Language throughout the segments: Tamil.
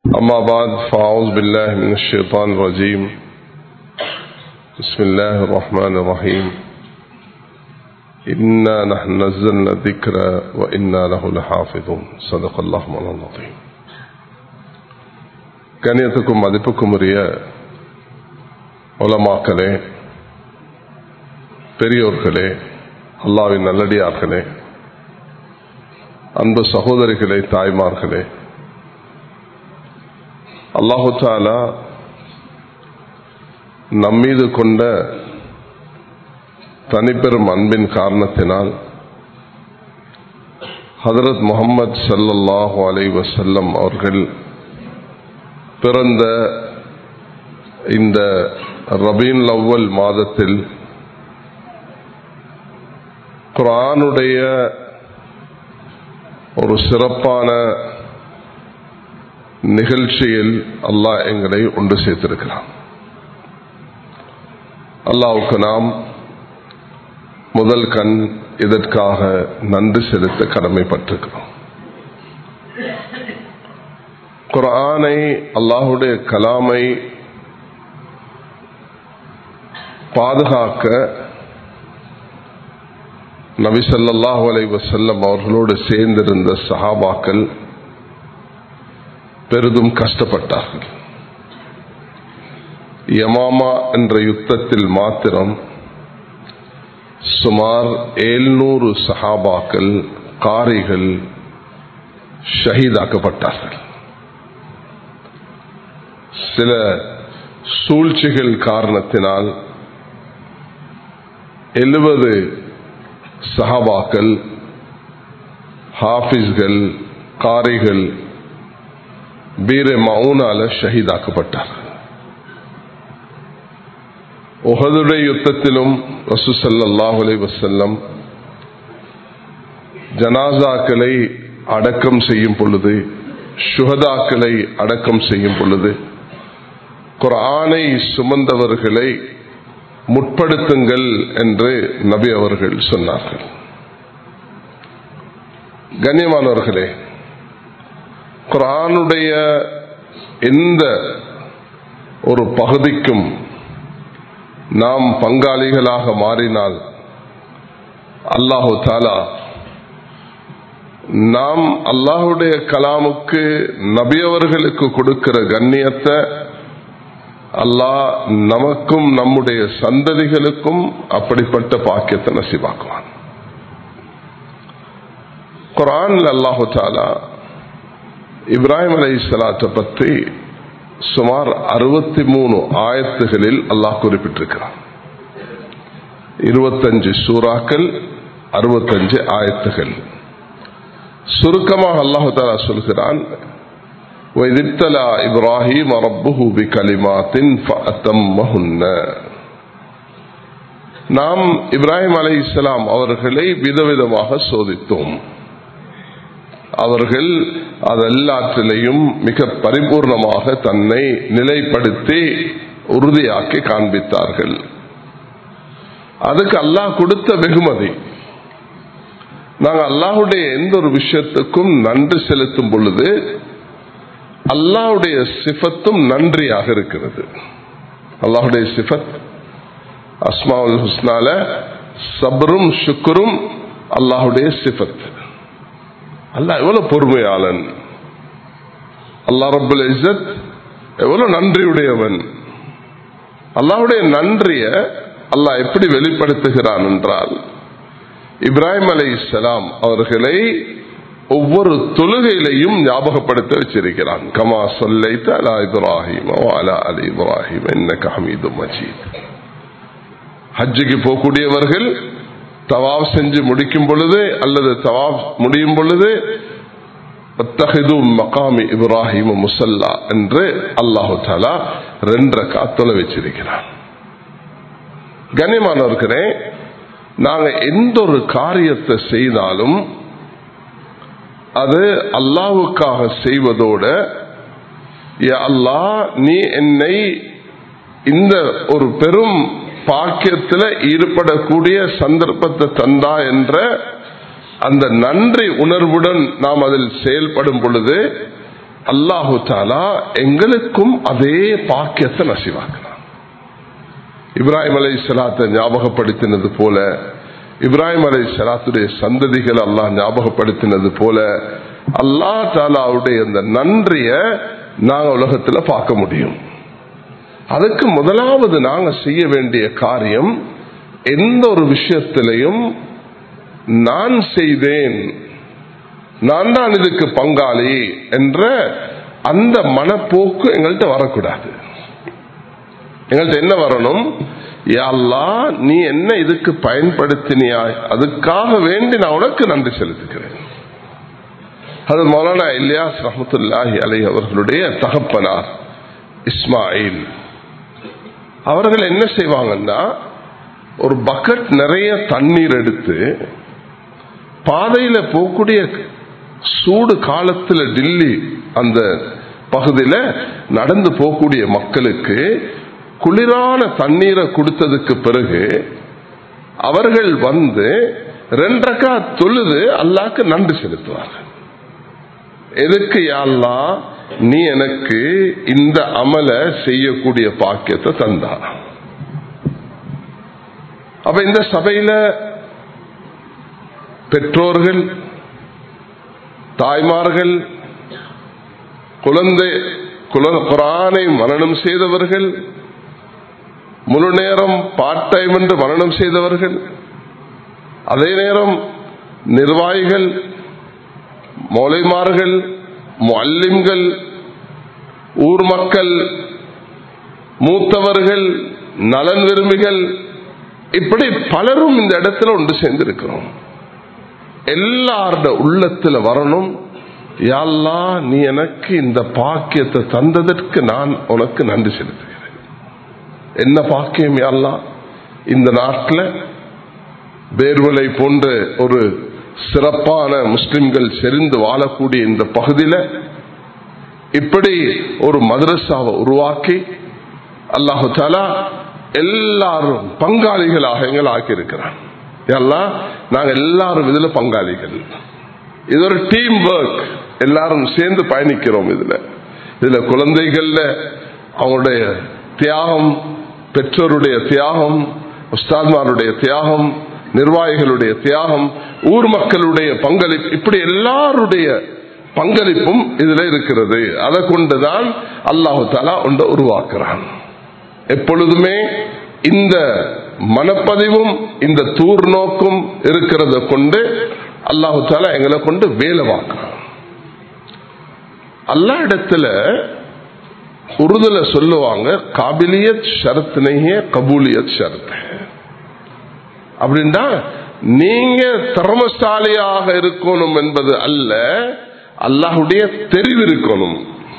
أما بعد فأعوذ بالله من الشيطان الرجيم بسم الله الرحمن الرحيم إنا نحن نزلنا الذكر وإنا له لحافظون صدق الله العظيم. கண்ணியத்துக்கும் மதிப்புக்கும் உரிய உலமாக்களே, பெரியோர்களே, அல்லாஹ்வின் நல்லடியார்களே, அன்பு சகோதரிகளே, தாய்மார்களே, அல்லாஹு தஆலா நம்மீது கொண்ட தனிப்பெரும் அன்பின் காரணத்தினால் ஹஜ்ரத் முஹம்மது ஸல்லல்லாஹு அலைஹி வஸல்லம் அவர்கள் பிறந்த இந்த ரபீஉல் அவ்வல் மாதத்தில் குர்ஆனுடைய ஒரு சிறப்பான நிகழ்ச்சியில் அல்லாஹ் எங்களை ஒன்று சேர்த்திருக்கிறான். அல்லாஹ்வுக்கு நாம் முதல் கண் இதற்காக நன்றி செலுத்த கடமைப்பட்டிருக்கிறோம். குர்ஆனை, அல்லாஹ்வுடைய கலாமை பாதுகாக்க நபி ஸல்லல்லாஹு அலைஹி வஸல்லம் அவர்களோடு சேர்ந்திருந்த சஹாபாக்கள் பெரிதும் கஷ்டப்பட்டார்கள். யமாமா என்ற யுத்தத்தில் மாத்திரம் சுமார் 700 சஹாபாக்கள், காரிகள் ஷஹீதாக்கப்பட்டார்கள். சில சூழ்ச்சிகள் காரணத்தினால் 70 சஹாபாக்கள், ஹாஃபிஸ்கள், காரிகள் பீரே மவுனால ஷஹீதாக்கப்பட்டார்கள். உஹதுடைய யுத்தத்திலும் ரசூல் ஸல்லல்லாஹு அலைஹி வஸல்லம் ஜனாசாக்களை அடக்கம் செய்யும் பொழுது, ஷுஹதாக்களை அடக்கம் செய்யும் பொழுது குர்ஆனை சுமந்தவர்களை முற்படுத்துங்கள் என்று நபி அவர்கள் சொன்னார்கள். கண்ணியமானவர்களே, குர்ஆனுடைய எந்த ஒரு பகுதிக்கும் நாம் பங்காளிகளாக மாறினால் அல்லாஹு தஆலா நாம் அல்லாஹ்வுடைய கலாமுக்கு, நபி அவர்களுக்கு கொடுக்கிற கண்ணியத்தை அல்லாஹ் நமக்கும் நம்முடைய சந்ததிகளுக்கும் அப்படிப்பட்ட பாக்கியத்தை நசீபாக்குவான். குர்ஆனில் அல்லாஹு தஆலா இப்ராஹிம் அலைஹிஸ்ஸலாத்தை பற்றி சுமார் 63 ஆயத்துகளில் அல்லாஹ் குறிப்பிட்டிருக்கிறான். 25 சூறாக்கள், 65 ஆயத்துகள். சுருக்கமாக அல்லாஹு தஆலா சொல்கிறான், وَإِذِ ابْتَلَى إِبْرَاهِيمَ رَبُّهُ بِكَلِمَاتٍ فَأَتَمَّهُنَّ. நாம் இப்ராஹிம் அலைஹிஸ்ஸலாம் அவர்களை விதவிதமாக சோதித்தோம். அவர்கள் அதெல்லாற்றிலையும் மிக பரிபூர்ணமாக தன்னை நிலைப்படுத்தி உறுதியாக்கி காண்பித்தார்கள். அதுக்கு அல்லாஹ் கொடுத்த வெகுமதி. நாங்கள் அல்லாஹ்வுடைய எந்த ஒரு விஷயத்துக்கும் நன்றி செலுத்தும் பொழுது அல்லாஹ்வுடைய சிஃபத்தும் நன்றியாக இருக்கிறது. அல்லாஹ்வுடைய சிஃபத் அஸ்மாஉல் ஹுஸ்னால சப்ரும் ஷுக்ரும் அல்லாஹ்வுடைய சிஃபத். அல்லாஹ் எவ்வளவு பொறுமையாளன், அல்லாஹ் ரப்புல் இஸ்ஸத் எவ்வளவு நன்றியுடையவன். அல்லாஹ்வுடைய நன்றிய அல்லாஹ் எப்படி வெளிப்படுத்துகிறான் என்றால், இப்ராஹிம் அலைஹிஸ்ஸலாம் அவர்களை ஒவ்வொரு தொழுகையிலையும் ஞாபகப்படுத்த வச்சிருக்கிறான். கமா ஸல்லைத அலா இப்ராஹீம வ அலா ஆலி இப்ராஹீம இன்னக ஹமீதும் மஜீத். ஹஜ்ஜுக்கு போகக்கூடியவர்கள் தவாப் செஞ்சு முடிக்கும் பொழுது அல்லது தவாப் முடியும் பொழுது வத்தஹிது மகாமி இப்ராஹிம முஸல்லா என்று அல்லாஹு தஆலா 2 ரக்அத் தொழ வச்சிருக்கிறான். கண்ணியமானவர்களே, நாங்க எந்த ஒரு காரியத்தை செய்தாலும் அது அல்லாஹ்வுக்காக செய்வதோட, யா அல்லாஹ் நீ என்னை இந்த ஒரு பெரும் பாக்கியத்தில் ஈடுபடக்கூடிய சந்தர்ப்பத்தை தந்தா என்ற அந்த நன்றி உணர்வுடன் நாம் அதில் செயல்படும் பொழுது அல்லாஹு தஆலா எங்களுக்கும் அதே பாக்கியத்தை நசீவாக்கலாம். இப்ராஹிம் அலைஹிஸ்ஸலாத்தை ஞாபகப்படுத்தினது போல, இப்ராஹிம் அலைஹிஸ்ஸலாத்துடைய சந்ததிகள் அல்லாஹ் ஞாபகப்படுத்தினது போல அல்லாஹ் தஆலாவுடைய அந்த நன்றிய நாங்க உலகத்துல பார்க்க முடியும். அதுக்கு முதலாவது நாங்க செய்ய வேண்டிய காரியம், எந்த ஒரு விஷயத்திலையும் நான் செய்தேன், நான் தான் இதுக்கு பங்காளி என்ற அந்த மனப்போக்கு எங்கள்கிட்ட வரக்கூடாது. எங்கள்கிட்ட என்ன வரணும்? யா அல்லாஹ், நீ என்ன இதுக்கு பயன்படுத்தினியாய், அதுக்காக வேண்டி நான் உனக்கு நன்றி செலுத்துகிறேன். அது மௌலானா இல்யாஸ் ரஹ்மத்துல்லாஹி அலைஹி அவர்களுடைய தகப்பனார் இஸ்மாயில் அவர்கள் என்ன செய்வாங்கன்னா, ஒரு பக்கெட் நிறைய தண்ணீர் எடுத்து பாதையில போகக்கூடிய சூடு காலத்துல டில்லி அந்த பகுதியில நடந்து போகக்கூடிய மக்களுக்கு குளிரான தண்ணீரை கொடுத்ததுக்கு பிறகு அவர்கள் வந்து 2 ரக்காத் தொழுது அல்லாஹ்க்கு நன்றி செலுத்துவார்கள். எதுக்கு? யா அல்லாஹ், நீ எனக்கு இந்த அமல செய்யக்கூடிய பாக்கியத்தை தந்தா. அப்ப இந்த சபையில பெற்றோர்கள், தாய்மார்கள், குர்ஆனை மனனம் செய்தவர்கள், முழு நேரம் பார்ட் டைம் என்று மனனம் செய்தவர்கள், அதே நேரம் நிர்வாகிகள், மௌலைமார்கள், முஅல்லிம்கள், ஊர் மக்கள், மூத்தவர்கள், நலன் விரும்பிகள், இப்படி பலரும் இந்த இடத்துல ஒன்று சேர்ந்திருக்கிறோம். எல்லாரோட உள்ளத்துல வரணும், யா அல்லாஹ், நீ எனக்கு இந்த பாக்கியத்தை தந்ததற்கு நான் உனக்கு நன்றி செலுத்துகிறேன். என்ன பாக்கியம் யா அல்லாஹ்? இந்த நாட்டில் பேர்வலை போன்ற ஒரு சிறப்பான முஸ்லிம்கள் செறிந்து வாழக்கூடிய இந்த பகுதியில் இப்படி ஒரு மதரசாவை உருவாக்கி அல்லாஹு தஆலா எல்லாரும் பங்காளிகளாக எங்களை ஆக்கியிருக்கிறான். எல்லாம் நாங்கள் எல்லாரும் இதுல பங்காளிகள். இது ஒரு டீம் ஒர்க், எல்லாரும் சேர்ந்து பயணிக்கிறோம். இதுல குழந்தைகள்ல அவங்களுடைய தியாகம், பெற்றோருடைய தியாகம், உஸ்தாத்மாருடைய தியாகம், நிர்வாகிகளுடைய தியாகம், ஊர் மக்களுடைய பங்களிப்பு, இப்படி எல்லாருடைய பங்களிப்பும் இதுல இருக்கிறது. அதை கொண்டுதான் அல்லாஹு தஆலா ஒன்றை உருவாக்குறான். எப்பொழுதுமே இந்த மனப்பதிவும் இந்த தூர் நோக்கும் இருக்கிறத கொண்டு அல்லாஹு தஆலா எங்களை கொண்டு வேலை பார்க்கிறான். அல்லாஹ் இடத்துல உருதுல சொல்லுவாங்க, காபிலியத் ஷரத் நஹி கபூலியத் ஷரத். அப்படின்னா நீங்க திறமசாலியாக இருக்கணும் என்பது அல்ல, அல்லாஹ்வுடைய தெரிவு இருக்கணும்.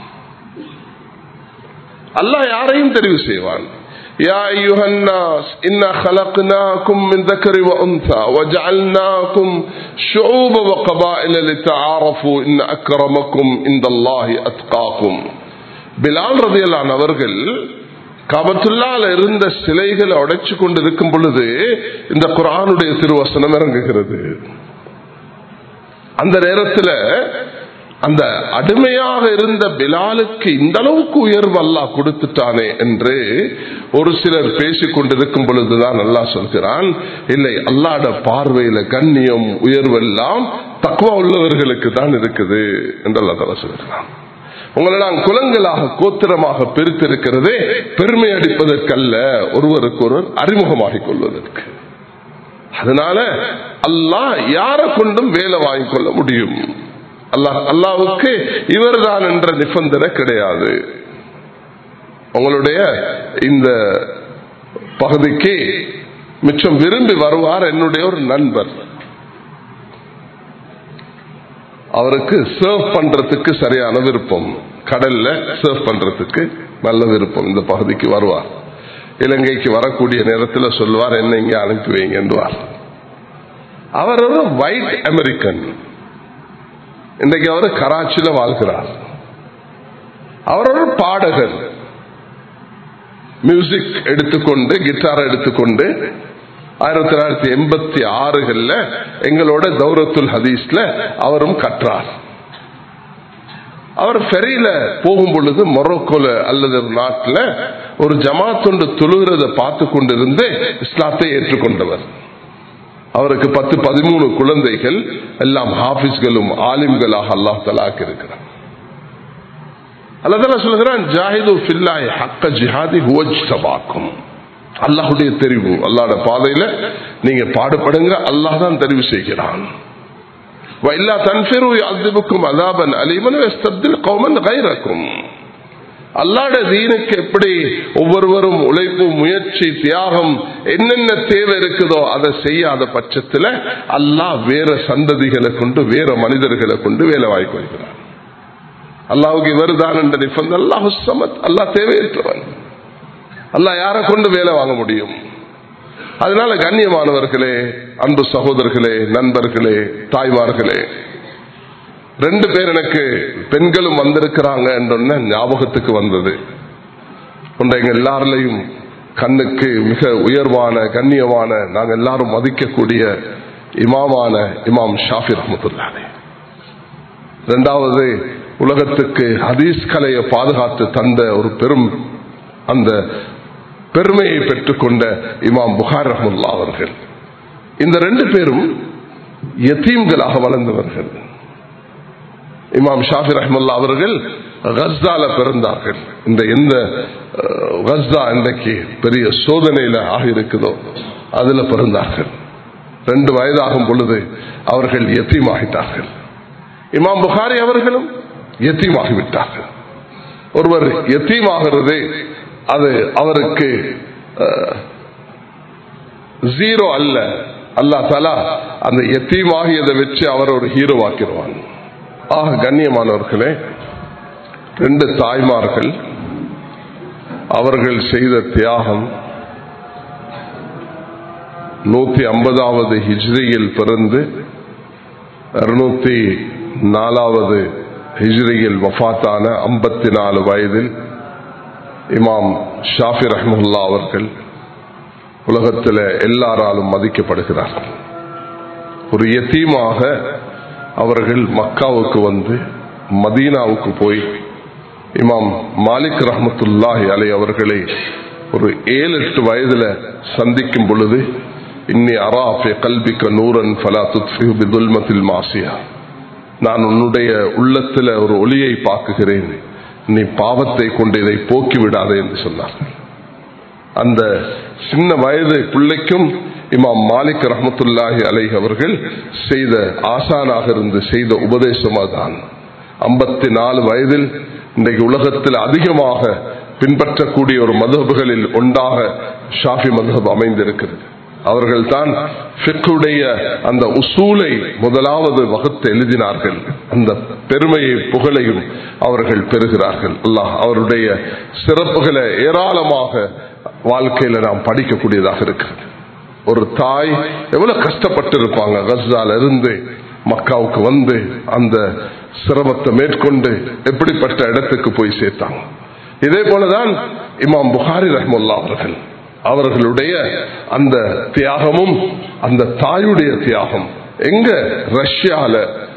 அல்லாஹ் யாரையும் தெரிவு செய்வான். يا أيها الناس إنا خلقناكم من ذكر وأنثى وجعلناكم شعوبا وقبائل لتعارفوا إن أكرمكم عند الله أتقاكم. பிலால் ரலியல்லாஹு அன்ஹு அவர்கள் காபத்துல்லாஹ்ல இருந்த சிலைகளை உடைச்சு கொண்டு இருக்கும் பொழுது இந்த குர்ஆனுடைய திருவசனம் இறங்குகிறது. அந்த நேரத்தில் அந்த அடிமையாக இருந்த பிலாலுக்கு இந்த அளவுக்கு உயர்வு அல்லாஹ் கொடுத்துட்டானே என்று ஒரு சிலர் பேசிக் கொண்டிருக்கும் பொழுதுதான் அல்லாஹ் சொல்கிறான், இல்லை, அல்லாஹ்ட பார்வையில கண்ணியம் உயர்வு எல்லாம் தக்வா உள்ளவர்களுக்கு தான் இருக்குது என்று அல்லாஹ் சொல்கிறான். உங்களை நான் குலங்களாக கோத்திரமாக பிரித்திருக்கிறதே பெருமை அடிப்பதற்கல்ல, ஒருவருக்கு ஒருவர் அறிமுகமாகிக் கொள்வதற்கு. அதனால அல்லாஹ் யாரை கொண்டும் வேலை வாங்கிக் கொள்ள முடியும். அல்லாஹ்வுக்கு இவர்தான் என்ற நிபந்தனை கிடையாது. உங்களுடைய இந்த பகுதிக்கு மிச்சம் விரும்பி வருவார் என்னுடைய ஒரு நண்பர். அவருக்கு சர்வ் பண்றதுக்கு சரியான விருப்பம், கடல்ல சர்வ் பண்றதுக்கு நல்ல விருப்பம். இந்த பகுதிக்கு வருவார், இலங்கைக்கு வரக்கூடிய நேரத்தில் சொல்வார், என்ன இங்கே அனுப்பி வைங்க என்றுவார். அவர் ஒரு ஒயிட் அமெரிக்கன். இன்றைக்கு அவர் கராச்சியில் வாழ்கிறார். அவர் ஒரு பாடகர். மியூசிக் எடுத்துக்கொண்டு, கிட்டார் எடுத்துக்கொண்டு 1986 எங்களோட தௌரத்துல் ஹதீஸ்ல அவரும் கற்றார். அவர் ஃபெரியில போகும் பொழுது மொரோக்கோல அல்லது ஒரு நாட்டில் ஒரு ஜமாத் ஒன்று தொழுகிறத பார்த்து கொண்டிருந்து இஸ்லாத்தை ஏற்றுக்கொண்டவர். அவருக்கு 10-13 குழந்தைகள், எல்லாம் ஹாஃபிஸ்களும் ஆலிம்களாக அல்லாஹ் தஆலா ஆக்கியிருக்கிறார். அல்லாஹ் தஆலா சொல்கிறான், ஜாஹிது ஃபில்லாஹி ஹக்க ஜிஹாதி ஹுவ இஜ்தபாக்கும். அல்லாஹ்வுடைய தெரிவு, அல்லாஹ்வுடைய பாதையில நீங்க பாடுபடுங்க, அல்லாஹ் தான் தெரிவு செய்கிறான். وإلا تنفروا يعذبكم عذابا أليما ويستبدل قوما غيركم. அல்லாஹ்வுடைய தீனுக்கு எப்படி ஒவ்வொருவரும் உழைப்பு, முயற்சி, தியாகம் என்னென்ன தேவை இருக்குதோ அதை செய்யாத பட்சத்தில் அல்லாஹ் வேற சந்ததிகளை கொண்டு, வேற மனிதர்களை கொண்டு வேலை வாய்ப்பு வைக்கிறான். அல்லாஹ்வுக்கு இவர்தான் என்ற நிபந்தனை. அல்லாஹ் சமத், அல்லாஹ் தேவையற்றவன். அல்லாஹ் யாரை கொண்டு வேலை வாங்க முடியும்? அதனால கண்ணியமானவர்களே, அன்பு சகோதரர்களே, நண்பர்களே, தாய்மார்களே, 2 பேர் எனக்கு பெண்களும் வந்திருக்கிறாங்க என்ற ஞாபகத்துக்கு வந்தது. எங்க எல்லாரிலையும் கண்ணுக்கு மிக உயர்வான, கண்ணியமான, நாங்கள் எல்லாரும் மதிக்கக்கூடிய இமாமான இமாம் ஷாஃபி ரஹ்மத்துல்லாஹி அலைஹி. 2வது உலகத்துக்கு ஹதீஸ் கலையை பாதுகாத்து தந்த ஒரு பெரும் அந்த பெருமையை பெற்றுக்கொண்ட இமாம் புகாரி ரஹ்மத்துல்லாஹி அவர்கள். இந்த 2 பேரும் யதீம்களாக வளர்ந்தவர்கள். இமாம் ஷாஃபி ரஹ்மத்துல்லாஹி அவர்கள் கஸ்ஸால பிறந்தார்கள். எந்த கஸ்ஸா இன்றைக்கு பெரிய சோதனையில ஆகியிருக்குதோ அதுல பிறந்தார்கள். 2 வயதாகும் பொழுது அவர்கள் யதீமாகிட்டார்கள். இமாம் புகாரி அவர்களும் யதீமாகிவிட்டார்கள். ஒருவர் யதீமாகிறது அது அவருக்கு 0 அல்ல. அல்லாஹ் தஆலா அந்த யதீமாகியதை வச்சு அவர் ஒரு ஹீரோவாக்கிடுவான். கண்ணியமானவர்களே, 2 தாய்மார்கள் அவர்கள் செய்த தியாகம் 150வது ஹிஜ்ரியில் பிறந்து 204வது ஹிஜ்ரியில் வஃபாத்தான 54 வயதில் இமாம் ஷாஃபி ரஹ்மத்துல்லாஹி அவர்கள் உலகத்தில் எல்லாராலும் மதிக்கப்படுகிறார்கள். ஒரு யதீமாக அவர்கள் மக்காவுக்கு வந்து மதீனாவுக்கு போய் இமாம் மாலிக் ரஹ்மத்துல்லாஹி அலைஹி அவர்களை ஒரு 7-8 வயதுல சந்திக்கும் பொழுது, இன்னி அரா ஃபி கல்பிக நூரன் ஃபலா துத்ஃபிஹு பிதுல்மத்தில் மாசியா, நான் உன்னுடைய உள்ளத்தில் ஒரு ஒளியை பார்க்குகிறேன், நீ பாவத்தை கொண்டு இதை போக்கிவிடாதே என்று சொன்னார்கள். அந்த சின்ன வயது பிள்ளைக்கும் இமாம் மாலிக் ரஹ்மத்துல்லாஹி அலைஹி அவர்கள் செய்த ஆசானாக இருந்து செய்த உபதேசமாதான் 54 வயதில் இன்றைக்கு உலகத்தில் அதிகமாக பின்பற்றக்கூடிய ஒரு மதுஹபுகளில் ஒன்றாக ஷாஃபி மதுஹப் அமைந்திருக்கிறது. அவர்கள் தான் ஃபிக்ஹுடைய அந்த உசூலை முதலாவது வகுத்து எழுதினார்கள். அந்த பெருமையை புகழையும் அவர்கள் பெறுகிறார்கள். அல்லாஹ் அவருடைய சிறப்புகளை ஏராளமாக வாழ்க்கையில நாம் படிக்கக்கூடியதாக இருக்கிறது. ஒரு தாய் எவ்வளவு கஷ்டப்பட்டு இருப்பாங்க. கஸ்ஸால இருந்து மக்காவுக்கு வந்து அந்த சிரமத்தை மேற்கொண்டு எப்படிப்பட்ட இடத்துக்கு போய் சேர்த்தாங்க. இதே போலதான் இமாம் புகாரி ரஹ்மத்துல்லாஹி அவர்களுடைய அந்த தியாகமும், அந்த தாயுடைய தியாகம் எங்க ரஷ்யால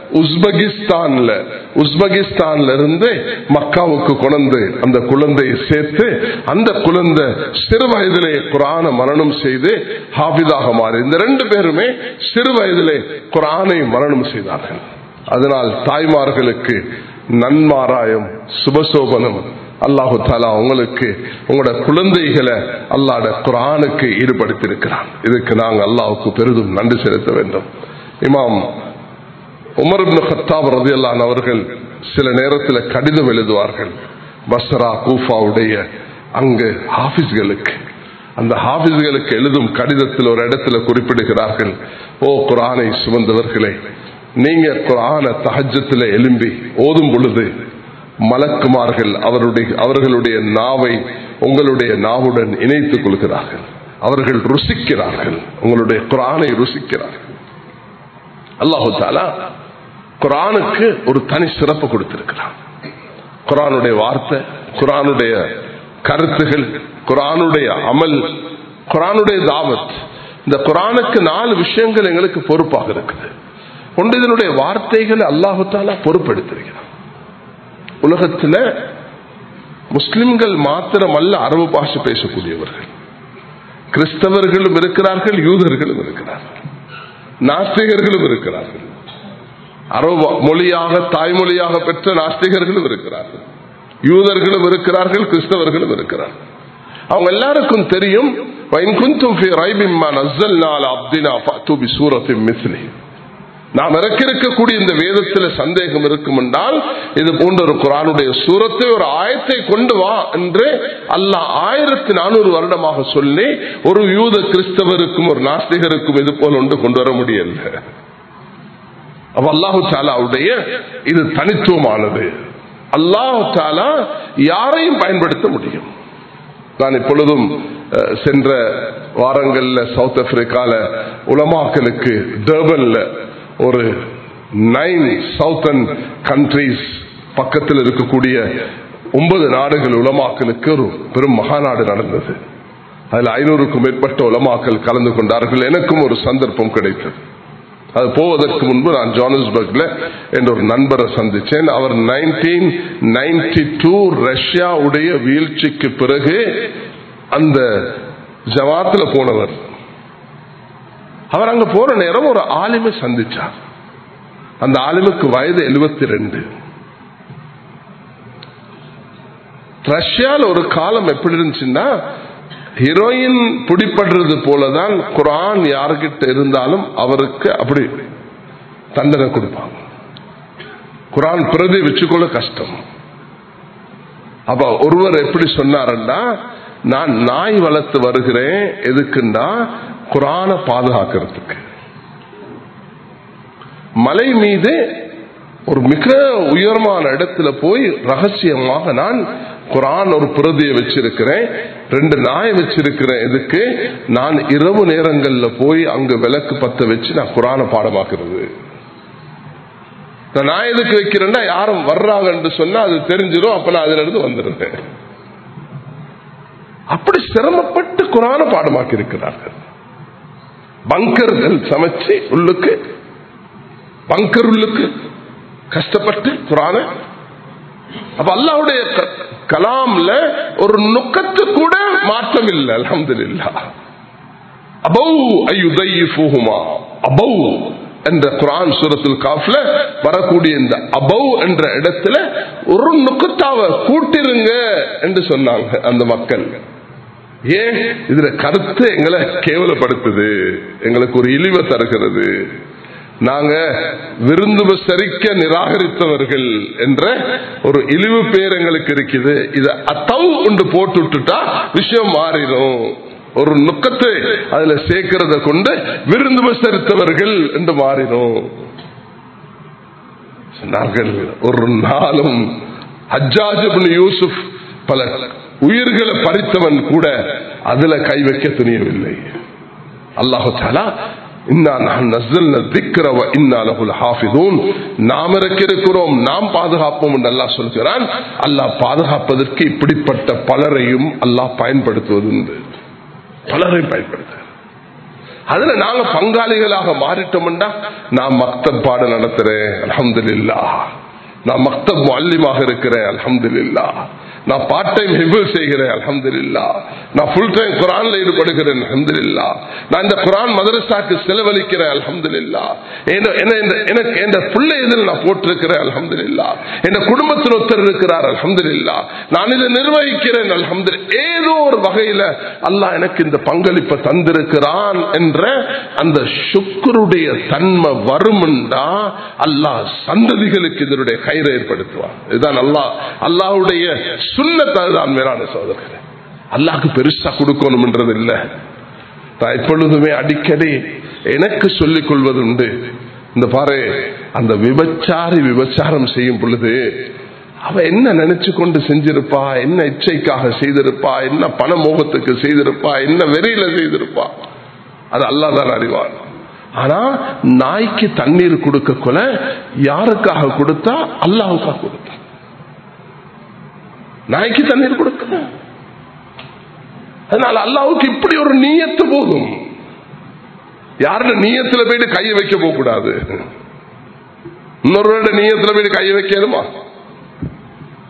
உஸ்பெகிஸ்தான்ல இருந்து மக்காவுக்கு கொண்டு அந்த குழந்தையை சேர்த்து, அந்த குழந்தை சிறு வயதிலே குர்ஆனை மரணம் செய்து ஹாஃபிதாக மாறி, இந்த 2 பேருமே சிறு வயதிலே குர்ஆனை மரணம் செய்தார்கள். அதனால் தாய்மார்களுக்கு நன்மாராயம், சுபசோபனம் அல்லாஹு தஆலா உங்களுக்கு உங்களோட குழந்தைகளை அல்லாஹ்வுடைய குர்ஆனுக்கு ஈடுபடுத்தியிருக்கிறான். இதுக்கு நாங்கள் அல்லாஹ்வுக்கு பெரிதும் நன்றி செலுத்த வேண்டும். இமாம் உமர் இப்னு கத்தாப் ரலியல்லாஹு அன்ஹு அவர்கள் சில நேரத்தில் கடிதம் எழுதுவார்கள் பஸ்ரா கூஃபாவுடைய அங்கு ஹாஃபிஸ்களுக்கு. அந்த ஹாஃபிஸ்களுக்கு எழுதும் கடிதத்தில் ஒரு இடத்துல குறிப்பிடுகிறார்கள், ஓ குர்ஆனை சுமந்தவர்களே, நீங்க குர்ஆனை தஹஜ்ஜுல எழும்பி ஓதும் பொழுது மலக்குமார்கள் அவர்களுடைய நாவை உங்களுடைய நாவுடன் இணைத்துக் கொள்கிறார்கள். அவர்கள் ருசிக்கிறார்கள், உங்களுடைய குர்ஆனை ருசிக்கிறார்கள். அல்லாஹு தஆலா குர்ஆனுக்கு ஒரு தனி சிறப்பு கொடுத்திருக்கிறார். குர்ஆனுடைய வார்த்தை, குர்ஆனுடைய கருத்துகள், குர்ஆனுடைய அமல், குர்ஆனுடைய தாவத், இந்த குர்ஆனுக்கு 4 விஷயங்கள் எங்களுக்கு பொறுப்பாக இருக்குது. ஒன்று, இதனுடைய வார்த்தைகளை அல்லாஹு தஆலா பொறுப்பெடுத்திருக்கிறார். உலகத்தில் முஸ்லிம்கள் மாத்திரமல்ல அரபு பாஷை பேசக்கூடியவர்கள், கிறிஸ்தவர்களும் இருக்கிறார்கள், யூதர்களும் இருக்கிறார்கள், நாஸ்திகர்களும் இருக்கிறார்கள். அரபு மொழியாக தாய்மொழியாக பெற்ற நாஸ்திகர்களும் இருக்கிறார்கள், யூதர்களும் இருக்கிறார்கள், கிறிஸ்தவர்களும் இருக்கிறார்கள். அவங்க எல்லாருக்கும் தெரியும், நாம் இறக்கிருக்கக்கூடிய இந்த வேதத்தில் சந்தேகம் இருக்கும் என்றால் இது போன்ற ஒரு குர்ஆனுடைய சூரத்தை ஒரு ஆயத்தை கொண்டு வா என்று அல்லாஹ் 1400 வருடமாக சொல்லி ஒரு யூத கிறிஸ்தவருக்கும் ஒரு நாஸ்திகருக்கும் இது போல ஒன்று கொண்டு வர முடியல. அப்ப அல்லாஹு தஆலாவுடைய இது தனித்துவமானது. அல்லாஹு தஆலா யாரையும் பயன்படுத்த முடியும். நான் இப்பொழுதும் சென்ற வாரங்கள்ல சவுத் ஆப்பிரிக்கால உலமாக்களுக்கு டர்பன்ல ஒரு 9 சவுத்தர்ன் கண்ட்ரீஸ் பக்கத்தில் இருக்கக்கூடிய 9 நாடுகள் உலமாக்களுக்கு ஒரு பெரும் மகாநாடு நடந்தது. அதில் 500க்கும் மேற்பட்ட உலமாக்கள் கலந்து கொண்டார்கள். எனக்கும் ஒரு சந்தர்ப்பம் கிடைத்தது. அது போவதற்கு முன்பு நான் ஜோஹானஸ்பர்க்ல என்ற ஒரு நண்பரை சந்திச்சேன். அவர் 1992 ரஷ்யாவுடைய வீழ்ச்சிக்கு பிறகு அந்த ஜமாத்துல போனவர். அவர் அங்க போற நேரம் ஒரு ஆலிமை சந்திச்சார். அந்த ஆலிமுக்கு வயது 72. ரஷ்யால ஒரு காலம் எப்படி இருந்துச்சுன்னா, ஹீரோயின் பிடிப்படுறது போலதான் குர்ஆன் யாருக்கிட்ட இருந்தாலும் அவருக்கு அப்படி தண்டனை கொடுப்பாங்க. குர்ஆன் பிரதி வச்சுக்கொள்ள கஷ்டம். அப்ப ஒருவர் எப்படி சொன்னார்னா, நான் நாய் வளர்த்து வருகிறேன், எதுக்குன்னா குர்ஆனை பாதுகாக்கிறதுக்கு. மலை மீது ஒரு மிக உயர்மான இடத்துல போய் ரகசியமாக நான் குர்ஆன் ஒரு பிரதியை வச்சிருக்கிறேன், 2 நாய் வச்சிருக்கிறேன். எதுக்கு? நான் இரவு நேரங்கள்ல போய் அங்க விளக்கு பத்த வச்சு நான் குர்ஆனை பாடமாக்குறது. நான் எதுக்கு வைக்கிறேன்னா, யாரும் வர்றாங்கன்னு சொன்னா அது தெரிஞ்சிடும், அப்ப நான் அதுல இருந்து வந்துடுறேன். அப்படி சிரமப்பட்டு குர்ஆனை பாடமாக்கி இருக்கிறார்கள். பங்கர்கள் சமைச்சு உள்ளுக்கு, பங்கர் உள்ளுக்கு கஷ்டப்பட்டு குர்ஆனை. அப்ப அல்லாஹ்வுடைய கலாம்ல ஒரு நுக்கத்து கூட மாற்றம் இல்லை. அல்ஹம்துலில்லாஹ். அபௌ அய்யுதைஃபுஹுமா, அபௌ என்ற குர்ஆன் சூரத்துல் காஃப்ல வரக்கூடிய இந்த அபௌ என்ற இடத்துல ஒரு நுக்கத்தாவை கூட்டிருங்க என்று சொன்னாங்க அந்த மக்கள். ஏன்? இதுல கருத்து எங்களை கேவலப்படுத்துது, எங்களுக்கு ஒரு இழிவை தருகிறது, நாங்க விருந்து சரிக்க நிராகரித்தவர்கள் என்ற ஒரு இழிவு பேர் எங்களுக்கு இருக்குது. இத அத்தவ் ஒன்று போட்டு விட்டுட்டா விஷயம் மாறிடும். ஒரு நுக்கத்தை அதுல சேர்க்கிறத கொண்டு விருந்து சரித்தவர்கள் என்று மாறிடும் சொன்னார்கள். ஒரு நாளும் ஹஜ்ஜாஜ் இப்னு யூசுப் பல உயிர்களை பறித்தவன் கூட அதுல கை வைக்க துணியவில்லை. அல்லாஹு தஆலா நாம் இருக்கிறோம், நாம் பாதுகாப்போம் என்று அல்லாஹ் சொல்கிறான். அல்லாஹ் பாதுகாப்பதற்கு இப்படிப்பட்ட பலரையும் அல்லாஹ் பயன்படுத்துவது, பலரையும் பயன்படுத்த. அதுல நாங்க பங்காளிகளாக மாறிட்டோம்டா, நான் மக்தப் பாட நடத்துறேன் அல்ஹம்துலில்லாஹ், நான் மக்தப் முஅல்லிமாக இருக்கிறேன் அல்ஹம்துலில்லாஹ், நான் பார்ட் டைம் ஹிஃப்ல் செய்கிறேன் அல்ஹம்துலில்லாஹ், நான் ஃபுல் டைம் குர்ஆன்ல ஈடுபடுகிறேன் அல்ஹம்துலில்லாஹ், நான் இந்த குர்ஆன் மதரசாக்கு செலவழிக்கிறேன் அல்ஹம்துலில்லாஹ், எனக்கு என் பிள்ளை இதில் நான் போட்டிருக்கிறேன் அல்ஹம்துலில்லாஹ், என் குடும்பத்தில் ஒருத்தர் இருக்கிறார் அல்ஹம்துலில்லாஹ், நான் இதை நிர்வகிக்கிறேன் அல்ஹம்துலில்லாஹ். ஏதோ ஒரு வகையில அல்லாஹ் எனக்கு இந்த பங்களிப்பை தந்திருக்கிறான் என்ற அந்த ஷுக்ருடைய தன்மை வரும்டா அல்லாஹ் சந்ததிகளுக்கு இதனுடைய கயிறை ஏற்படுத்துவான். இதுதான் அல்லாஹ்வுடைய சுன்னத். அதுதான் மேலான சகோதரர்களே. அல்லாஹ்க்கு பெருசா கொடுக்கணும் என்றது இல்லை. நான் எப்பொழுதுமே அடிக்கடி எனக்கு சொல்லிக் கொள்வது உண்டு. இந்த பாரு, அந்த விபச்சாரம் செய்யும் பொழுது அவ என்ன நினைச்சு கொண்டு செஞ்சிருப்பா, என்ன இச்சைக்காக செய்திருப்பா, என்ன பண மோகத்துக்கு செய்திருப்பா, என்ன வெறியில செய்திருப்பா, அது அல்லாஹ் தான் அறிவான். ஆனா நாய்க்கு தண்ணீர் கொடுக்க கொள்ள யாருக்காக கொடுத்தா? அல்லாஹ்வுக்காக கொடுத்தா. நாய்க்கு தண்ணீர் கொடுக்க, அதனால அல்லாஹ்வுக்கு இப்படி ஒரு நியத்து போகும். யாரோட நியத்துல போயிட்டு கையை வைக்க போக கூடாது. இன்னொரு நீயத்துல போயிட்டு கையை வைக்கணுமா?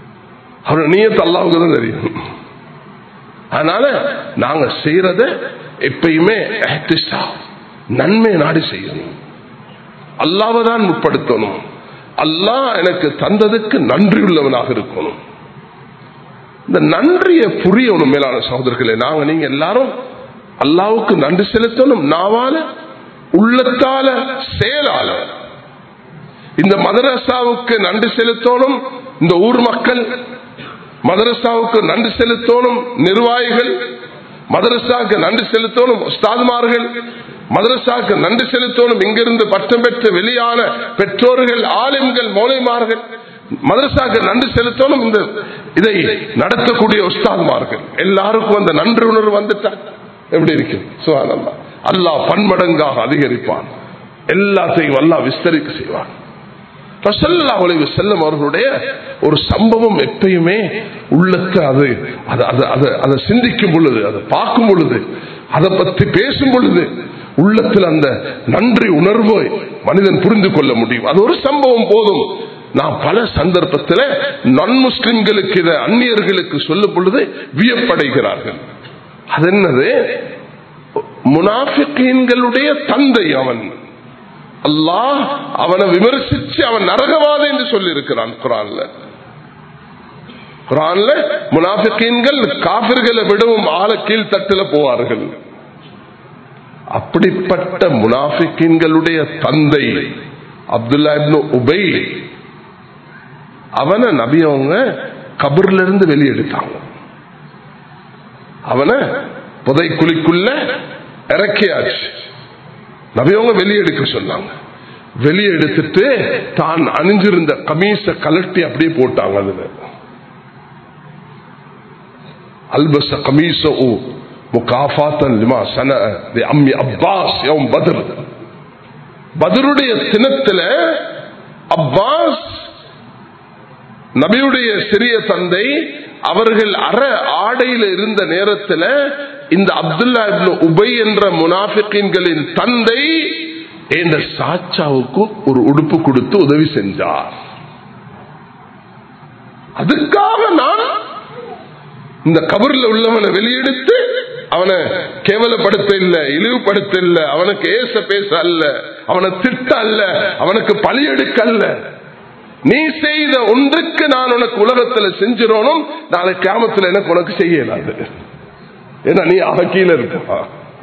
அவருடைய நியத் அல்லாஹ்வுக்கு தான் தெரியும். அதனால நாங்க செய்யறத எப்பயுமே நன்மை நாடி செய்யணும், அல்லாஹ்வை தான் முற்படுத்தணும். அல்லாஹ் எனக்கு தந்ததுக்கு நன்றி உள்ளவனாக இருக்கணும். இந்த நன்றியை புரியணும். மேலான சகோதரர்களே, நாங்க நீங்க எல்லாரும் அல்லாஹ்வுக்கு நன்றி செலுத்தணும், நாவால, உள்ளத்தால, செயலால. இந்த மதரசாவுக்கு நன்றி செலுத்தணும் இந்த ஊர் மக்கள், மதரசாவுக்கு நன்றி செலுத்தணும் நிர்வாகிகள், மதரசாவுக்கு நன்றி செலுத்தணும் உஸ்தாதுமார்கள், மதரசாவுக்கு நன்றி செலுத்தணும் இங்கிருந்து பட்டம் பெற்ற வெளியான பெற்றோர்கள், ஆலிம்கள், மௌலைமார்கள். மதரசாவுக்கு நன்றி செலுத்தணும் இந்த இதை நடத்தக்கூடிய உஸ்தாதுமார்கள். எல்லாருக்கும் அந்த நன்றி உணர்வு வந்துட்டா எப்படி இருக்கு? சுப்ஹானல்லாஹ். அல்லாஹ் பன்மடங்காக அதிகரிப்பான், எல்லாத்தையும் அல்லாஹ் விஸ்தரிக்க செய்வான். ரசூலுல்லாஹி அலைஹி வஸல்லம் அவர்களுடைய ஒரு சம்பவம் எப்பயுமே உள்ளத்தை அதை சிந்திக்கும் பொழுது, அதை பார்க்கும் பொழுது, அதை பற்றி பேசும் பொழுது உள்ளத்தில் அந்த நன்றி உணர்வை மனிதன் புரிந்து கொள்ள முடியும். அது ஒரு சம்பவம் போதும். நான் பல சந்தர்ப்பத்தில் நான் முஸ்லிம்களுக்கு இதை அந்நியர்களுக்கு சொல்லும் பொழுது வியப்படைகிறார்கள். அது என்னது? முனாஃபிகீன்களுடைய தந்தை அவன். அல்லாஹ் அவனை விமர்சிச்சு அவன் நரகவாதி என்று சொல்லி இருக்கிறான் குர்ஆன்ல. குர்ஆன்ல முனாஃபிகீன்கள் காஃபிர்களை விடவும் ஆழ கீழ் தட்டில போவார்கள். அப்படிப்பட்ட முனாஃபிகீன்களுடைய தந்தை அப்துல்லா இப்னு உபை, அவனை நபி அவங்க கபர்ல இருந்து வெளியெடுத்தாங்க. அவனை புதைக்குழிக்குள்ள இறக்கியாச்சு. நபியவங்க வெளியெடுக்க சொன்னாங்க. வெளியெடுத்துட்டு தான் அணிஞ்சிருந்த கமீச கலட்டி அப்படியே போட்டாங்க. அதுல அல்பஸ கமீஸஹு முகாஃபாத்தன் லிமா ஸனஅ லிஅம்மி அப்பாஸ் யௌம் பத்ர். பத்ருடைய தினத்துல அப்பாஸ் நபியுடைய சிறிய தந்தை அவர்கள் ஆடையில் இருந்த நேரத்தில் இந்த அப்துல்லா இப்னு உபை என்ற முனாஃபிகீன்களின் தந்தை இந்த சாச்சாவுக்கு ஒரு உடுப்பு கொடுத்து உதவி செஞ்சார். அதுக்காக நான் இந்த கபர்ல உள்ளவனை வெளியெடுத்து அவனை கேவலப்படுத்த இல்ல, இழிவுபடுத்த இல்ல, அவனுக்கு ஏச பேச அல்ல, அவனை திட்ட அல்ல, அவனுக்கு பழி எடுக்க அல்ல. நீ செய்த ஒன்றுக்கு நான் உனக்கு உலகத்தில் செஞ்சிடணும், நாளை கியாமத்தில் எனக்கு உனக்கு செய்யலாது. ஏன்னா நீ கீழ இருக்க.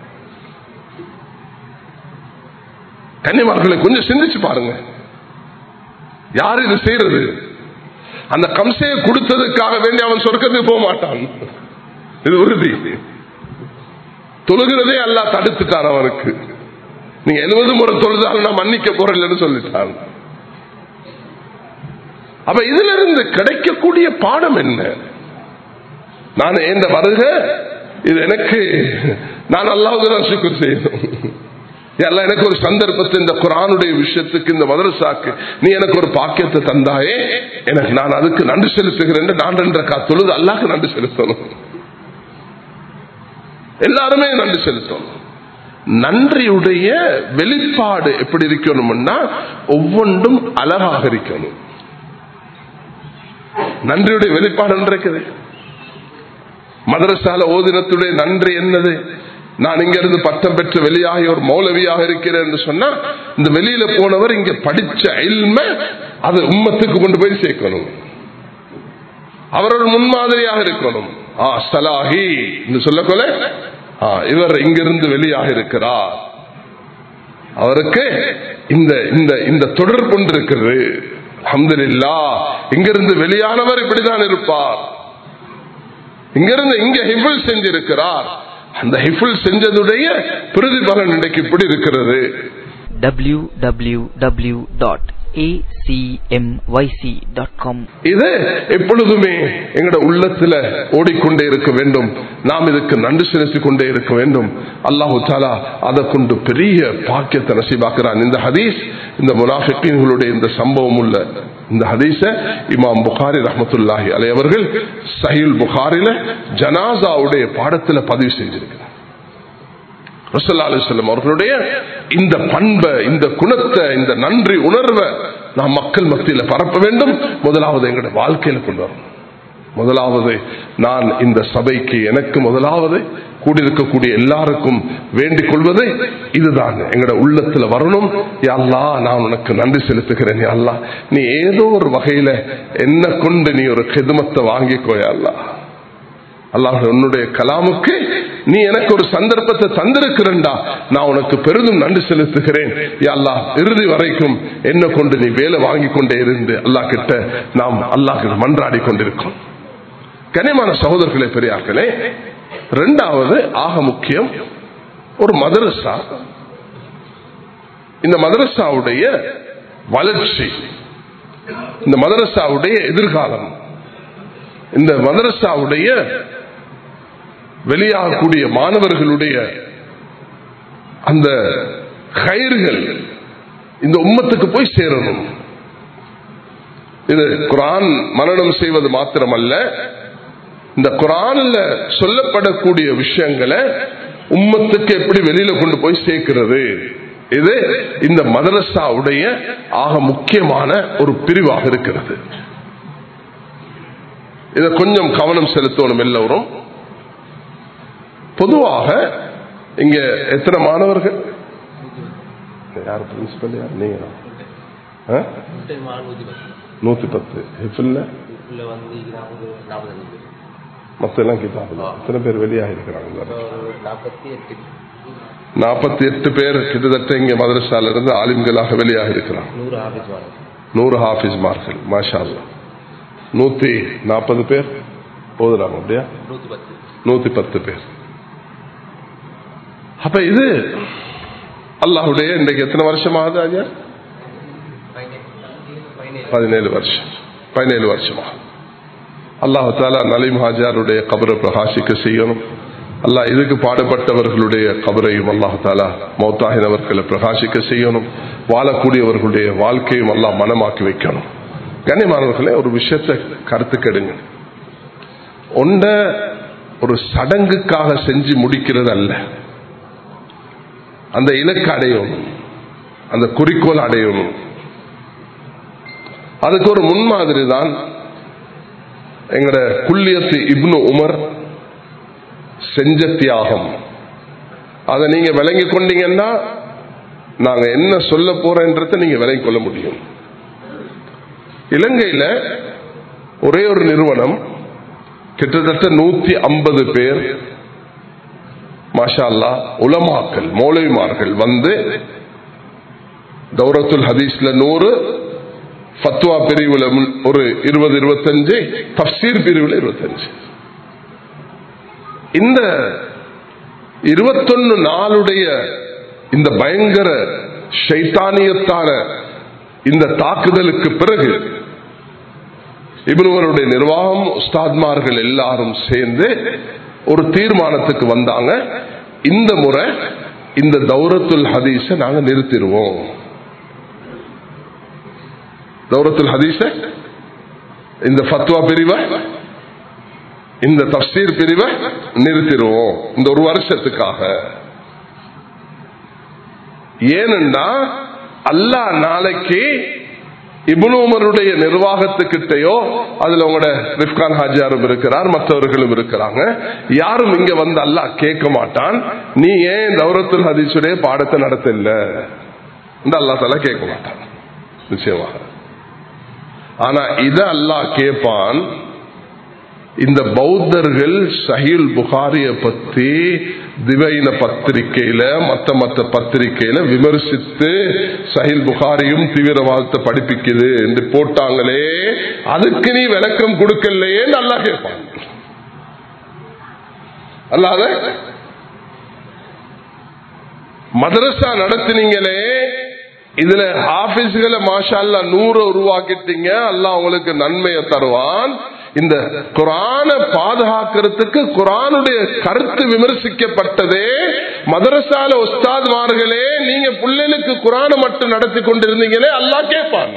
கன்னிமார்களை கொஞ்சம் சிந்திச்சு பாருங்க, யார் இது செய்யறது? அந்த கம்சையை கொடுத்ததுக்காக வேண்டி அவன் சொர்க்கத்துக்கு போக மாட்டான், இது உறுதி. தொழுகிறதே அல்லாஹ் தடுத்துட்டான் அவனுக்கு. நீங்க 70 முறை தொழுதாலும் நான் மன்னிக்க போறேன்னு சொல்லிட்டான். அப்ப இதுல இருந்து கிடைக்கக்கூடிய பாடம் என்ன? நான் இந்த வருக இது எனக்கு, நான் அல்லாஹ்வுக்கு தான் ஷுக்ர் செய்யணும். எல்லாம் எனக்கு ஒரு சந்தர்ப்பத்தை இந்த குர்ஆனுடைய விஷயத்துக்கு, இந்த மதரசாக்கு நீ எனக்கு ஒரு பாக்கியத்தை தந்தாயே, எனக்கு நான் அதுக்கு நன்றி செலுத்துகிறேன். நான் 2 ரக்காத் தொழுது அல்லாஹ்க்கு நன்றி செலுத்தணும். எல்லாருமே நன்றி செலுத்தணும். நன்றியுடைய வெளிப்பாடு எப்படி இருக்கணும்னா ஒவ்வொன்றும் அழகாக இருக்கணும். நன்றியுடைய வெளிப்பாடு இருக்குது. மதரசால ஓதினத்துடைய நன்றி என்னது? நான் இங்க இருந்து பட்டம் பெற்று வெளியாகி ஒரு மௌலவியாக இருக்கிறேன் என்று சொன்னா, இந்த வெளியில போனவர் இங்க படிச்ச இல்ம அது உம்மத்துக்கு கொண்டு போய் சேர்க்கணும். அவரோட முன்மாதிரியாக இருக்கணும். சலாஹி என்று சொல்லக்கொள்ள இவர் இங்கிருந்து வெளியாக இருக்கிறார், அவருக்கு இந்த தொடர்பு கொண்டு இருக்கிறது. அல்ஹம்துலில்லாஹ், இங்கிருந்து வெளியானவர் இப்படிதான் இருப்பார், இங்கிருந்து இங்க ஹிஃபுல் செஞ்சிருக்கிறார், அந்த ஹிஃபுல் செஞ்சதுடைய பிரதிபலன் இன்றைக்கு இப்படி இருக்கிறது. www.acmyc.com இது எப்பொழுதுமே எங்கட உள்ளத்துல ஓடிக்கொண்டே இருக்க வேண்டும். நாம் இதுக்கு நன்றி செலுத்திக் கொண்டே இருக்க வேண்டும். அல்லாஹு தஆலா அதை கொண்டு பெரிய பாக்கியத்தை நசீபாக்குறான். இந்த ஹதீஸ், இந்த முனாஃபிகீன்களுடைய இந்த சம்பவம் உள்ள இந்த ஹதீஸ இமாம் புகாரி ரஹ்மத்துல்லாஹி அலைஹி அவர்கள் சஹீஹுல் புகாரில ஜனாசாவுடைய பாடத்துல பதிவு செஞ்சிருக்கிறார். ரசூலுல்லாஹி அலைஹி வஸல்லம் அவர்களுடைய இந்த பண்பை, இந்த குணத்தை, இந்த நன்றி உணர்வை நாம் மக்கள் மத்தியில் பரப்ப வேண்டும். முதலாவது எங்களுடைய வாழ்க்கையில கொண்டு வரணும். முதலாவது நான் இந்த சபைக்கு எனக்கு முதலாவது கூடியிருக்கக்கூடிய எல்லாருக்கும் வேண்டிக் கொள்வது இதுதான். எங்கட உள்ளத்துல வரணும், யா அல்லாஹ் நான் உனக்கு நன்றி செலுத்துகிறேன், யா அல்லாஹ் நீ ஏதோ ஒரு வகையில என்ன கொண்டு நீ ஒரு கிதுமத்தை வாங்கிக்கோ, யா அல்லாஹ் அல்லாஹ் உன்னுடைய கலாமுக்கு நீ எனக்கு ஒரு சந்தர்ப்பத்தை தந்திருக்கிறண்டா, நான் உனக்கு பெரிதும் நன்றி செலுத்துகிறேன், யா அல்லாஹ் இறுதி வரைக்கும் என்ன கொண்டு நீ வேலை வாங்கி கொண்டே இருந்து அல்லாஹ் கிட்ட நாம் அல்லாஹ் மன்றாடி கொண்டிருக்கோம். கனிமான சகோதரர்களே, பெரியார்களே, இரண்டாவது ஆக முக்கியம் ஒரு மதரசா. இந்த மதரசாவுடைய வளர்ச்சி, இந்த மதரசாவுடைய எதிர்காலம், இந்த மதரசாவுடைய வெளியாகக்கூடிய மாணவர்களுடைய அந்த கயிறுகள் இந்த உம்மத்துக்கு போய் சேரணும். இது குர்ஆன் மனனம் செய்வது மாத்திரமல்ல, இந்த குர்ஆன்ல சொல்லப்படக்கூடிய விஷயங்களை உம்மத்துக்கு எப்படி வெளியில கொண்டு போய் சேர்க்கிறது, இது இந்த மதரசாவுடைய ஆக முக்கியமான ஒரு பிரிவாக இருக்கிறது. இத கொஞ்சம் கவனம் செலுத்தணும் எல்லோரும். பொதுவாக இங்க எத்தனை மாணவர்கள்? யார் பிரின்சிபல்? யார் நீங்க? 110. மத்த எல்லாம் கிதாபுல எத்தனை பேர் வெளியாக இருக்கிறாங்க? 48 பேர் கிட்டத்தட்ட இங்க மதரசால இருந்து ஆலிம்களாக வெளியாக இருக்கிறாங்க. 100 ஹாஃபிஸ்மார்கள். மாஷா அல்லாஹ். 140 பேர் போதுறாங்க. அப்படியா? 110 பேர். அப்ப இது அல்லாஹ்வுடைய இன்றைக்கு எத்தனை வருஷம் ஆகுது ஐயா? 17 வருஷம். 17 வருஷமா அல்லாஹ் தஆலா நலீம் ஹாஜியாருடைய கபரை பிரகாசிக்க செய்யணும். அல்லாஹ் இதுக்கு பாடுபட்டவர்களுடைய கபரையும் அல்லாஹ் தஆலா மௌத்தாகினவர்களை பிரகாசிக்க செய்யணும். வாழக்கூடியவர்களுடைய வாழ்க்கையும் அல்லாஹ் மனமாக்கி வைக்கணும். கண்ணியமானவர்களே, ஒரு விஷயத்தை கருத்து கெடுங்க. ஒண்ட ஒரு சடங்குக்காக செஞ்சு முடிக்கிறது அல்ல, அந்த இலக்கு அடையணும், அந்த குறிக்கோள் அடையணும். அதுக்கு ஒரு முன்மாதிரி தான் எங்கட குல்லியத்து இப்னு உமர் செஞ்ச தியாகம். அதை நீங்க விளங்கி கொண்டீங்கன்னா நாங்க என்ன சொல்ல போறோன்றதை நீங்க விளங்கி கொள்ள முடியும். இலங்கையில ஒரே ஒரு நிறுவனம் கிட்டத்தட்ட 150 பேர் மாஷா அல்லாஹ் உலமாக்கள் மௌலவிமார்கள் வந்து தௌரத்துல் ஹதீஸ்ல 100, ஃபத்வா பிரிவுல ஒரு 20-25, தஃப்சீர் பிரிவுல 25, இந்த 21 நாளுடைய இந்த பயங்கர ஷைத்தானியத்தான இந்த தாக்குதலுக்கு பிறகு இப்னுவருடைய நிர்வாகம் உஸ்தாத்மார்கள் எல்லாரும் சேர்ந்து ஒரு தீர்மானத்துக்கு வந்தாங்க. இந்த முறை இந்த தௌரத்துல் ஹதீஸ நாங்க நிறுத்திடுவோம். தௌரத்துல் ஹதீஸ, இந்த ஃபத்வா பிரிவை, இந்த தஃப்சீர் பிரிவை நிறுத்திடுவோம் இந்த ஒரு வருஷத்துக்காக. ஏனென்றா அல்லாஹ் நாளைக்கு இப்னு உமருடைய நிர்வாகத்துக்கிட்டையோ, அதுல உங்களோட ரிஃப்கான் ஹாஜியாரும் இருக்கிறார், மற்றவர்களும் இருக்கிறாங்க, யாரும் இங்க வந்து அல்லாஹ் கேட்க மாட்டான், நீ ஏன் தௌரத்துல் ஹதீஸுடைய பாடத்தை நடத்தல, அல்லாஹ் தஆலா கேட்க மாட்டான் நிச்சயமாக. ஆனா இத அல்லாஹ் கேட்பான், இந்த பௌத்தர்கள் சஹீல் புகாரிய பத்தி திவைன பத்திரிகையில மத்த பத்திரிகையில விமர்சித்து சஹீல் புகாரியும் தீவிரவாதத்தை படிப்பிக்குது என்று போட்டாங்களே, அதுக்கு நீ விளக்கம் கொடுக்கலையே அல்லாஹ் கேட்பான். அல்லாத மதரசா நடத்தினீங்களே, இதுல ஹாஃபிஸ்களை மாஷா அல்லாஹ் 100 உருவாக்கிட்டீங்க, அல்லாஹ் உங்களுக்கு நன்மையை தருவான். இந்த குர்ஆனை பாதுகாக்கிறதுக்கு குர்ஆனுடைய கருத்து விமர்சிக்கப்பட்டதே மதரசால உஸ்தாத்மார்களே, நீங்க பிள்ளைகளுக்கு குர்ஆனை மட்டும் நடத்தி கொண்டிருந்தீங்களே, அல்லாஹ் கேட்பான்.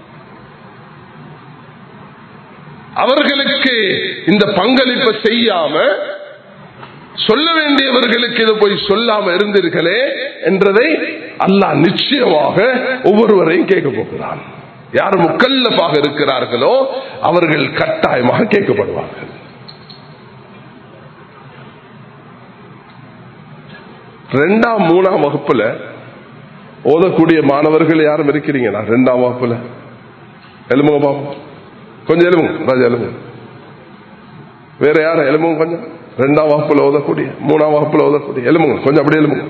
அவர்களுக்கு இந்த பங்களிப்பை செய்யாம சொல்ல வேண்டியவர்களுக்கு இதை போய் சொல்லாம இருந்தீர்களே என்றதை அல்லாஹ் நிச்சயமாக ஒவ்வொருவரையும் கேட்க போகிறான். யார் முக்கல்லஃபாக இருக்கிறார்களோ அவர்கள் கட்டாயமாக கேட்கப்படுவார்கள். ரெண்டாம் மூணாம் வகுப்புல ஓதக்கூடிய மாணவர்கள் யாரும் இருக்கிறீங்களா? ரெண்டாம் வகுப்புல எலும்புங்க பாப்போம், கொஞ்சம் எலும்புங்க, ராஜா எலும்புங்க. வேற யாரும் எலும்புங்க கொஞ்சம். ரெண்டாம் வகுப்புல ஓதக்கூடிய, மூணாம் வகுப்புல ஓதக்கூடிய எலும்புங்க கொஞ்சம், அப்படியே எலும்புங்க.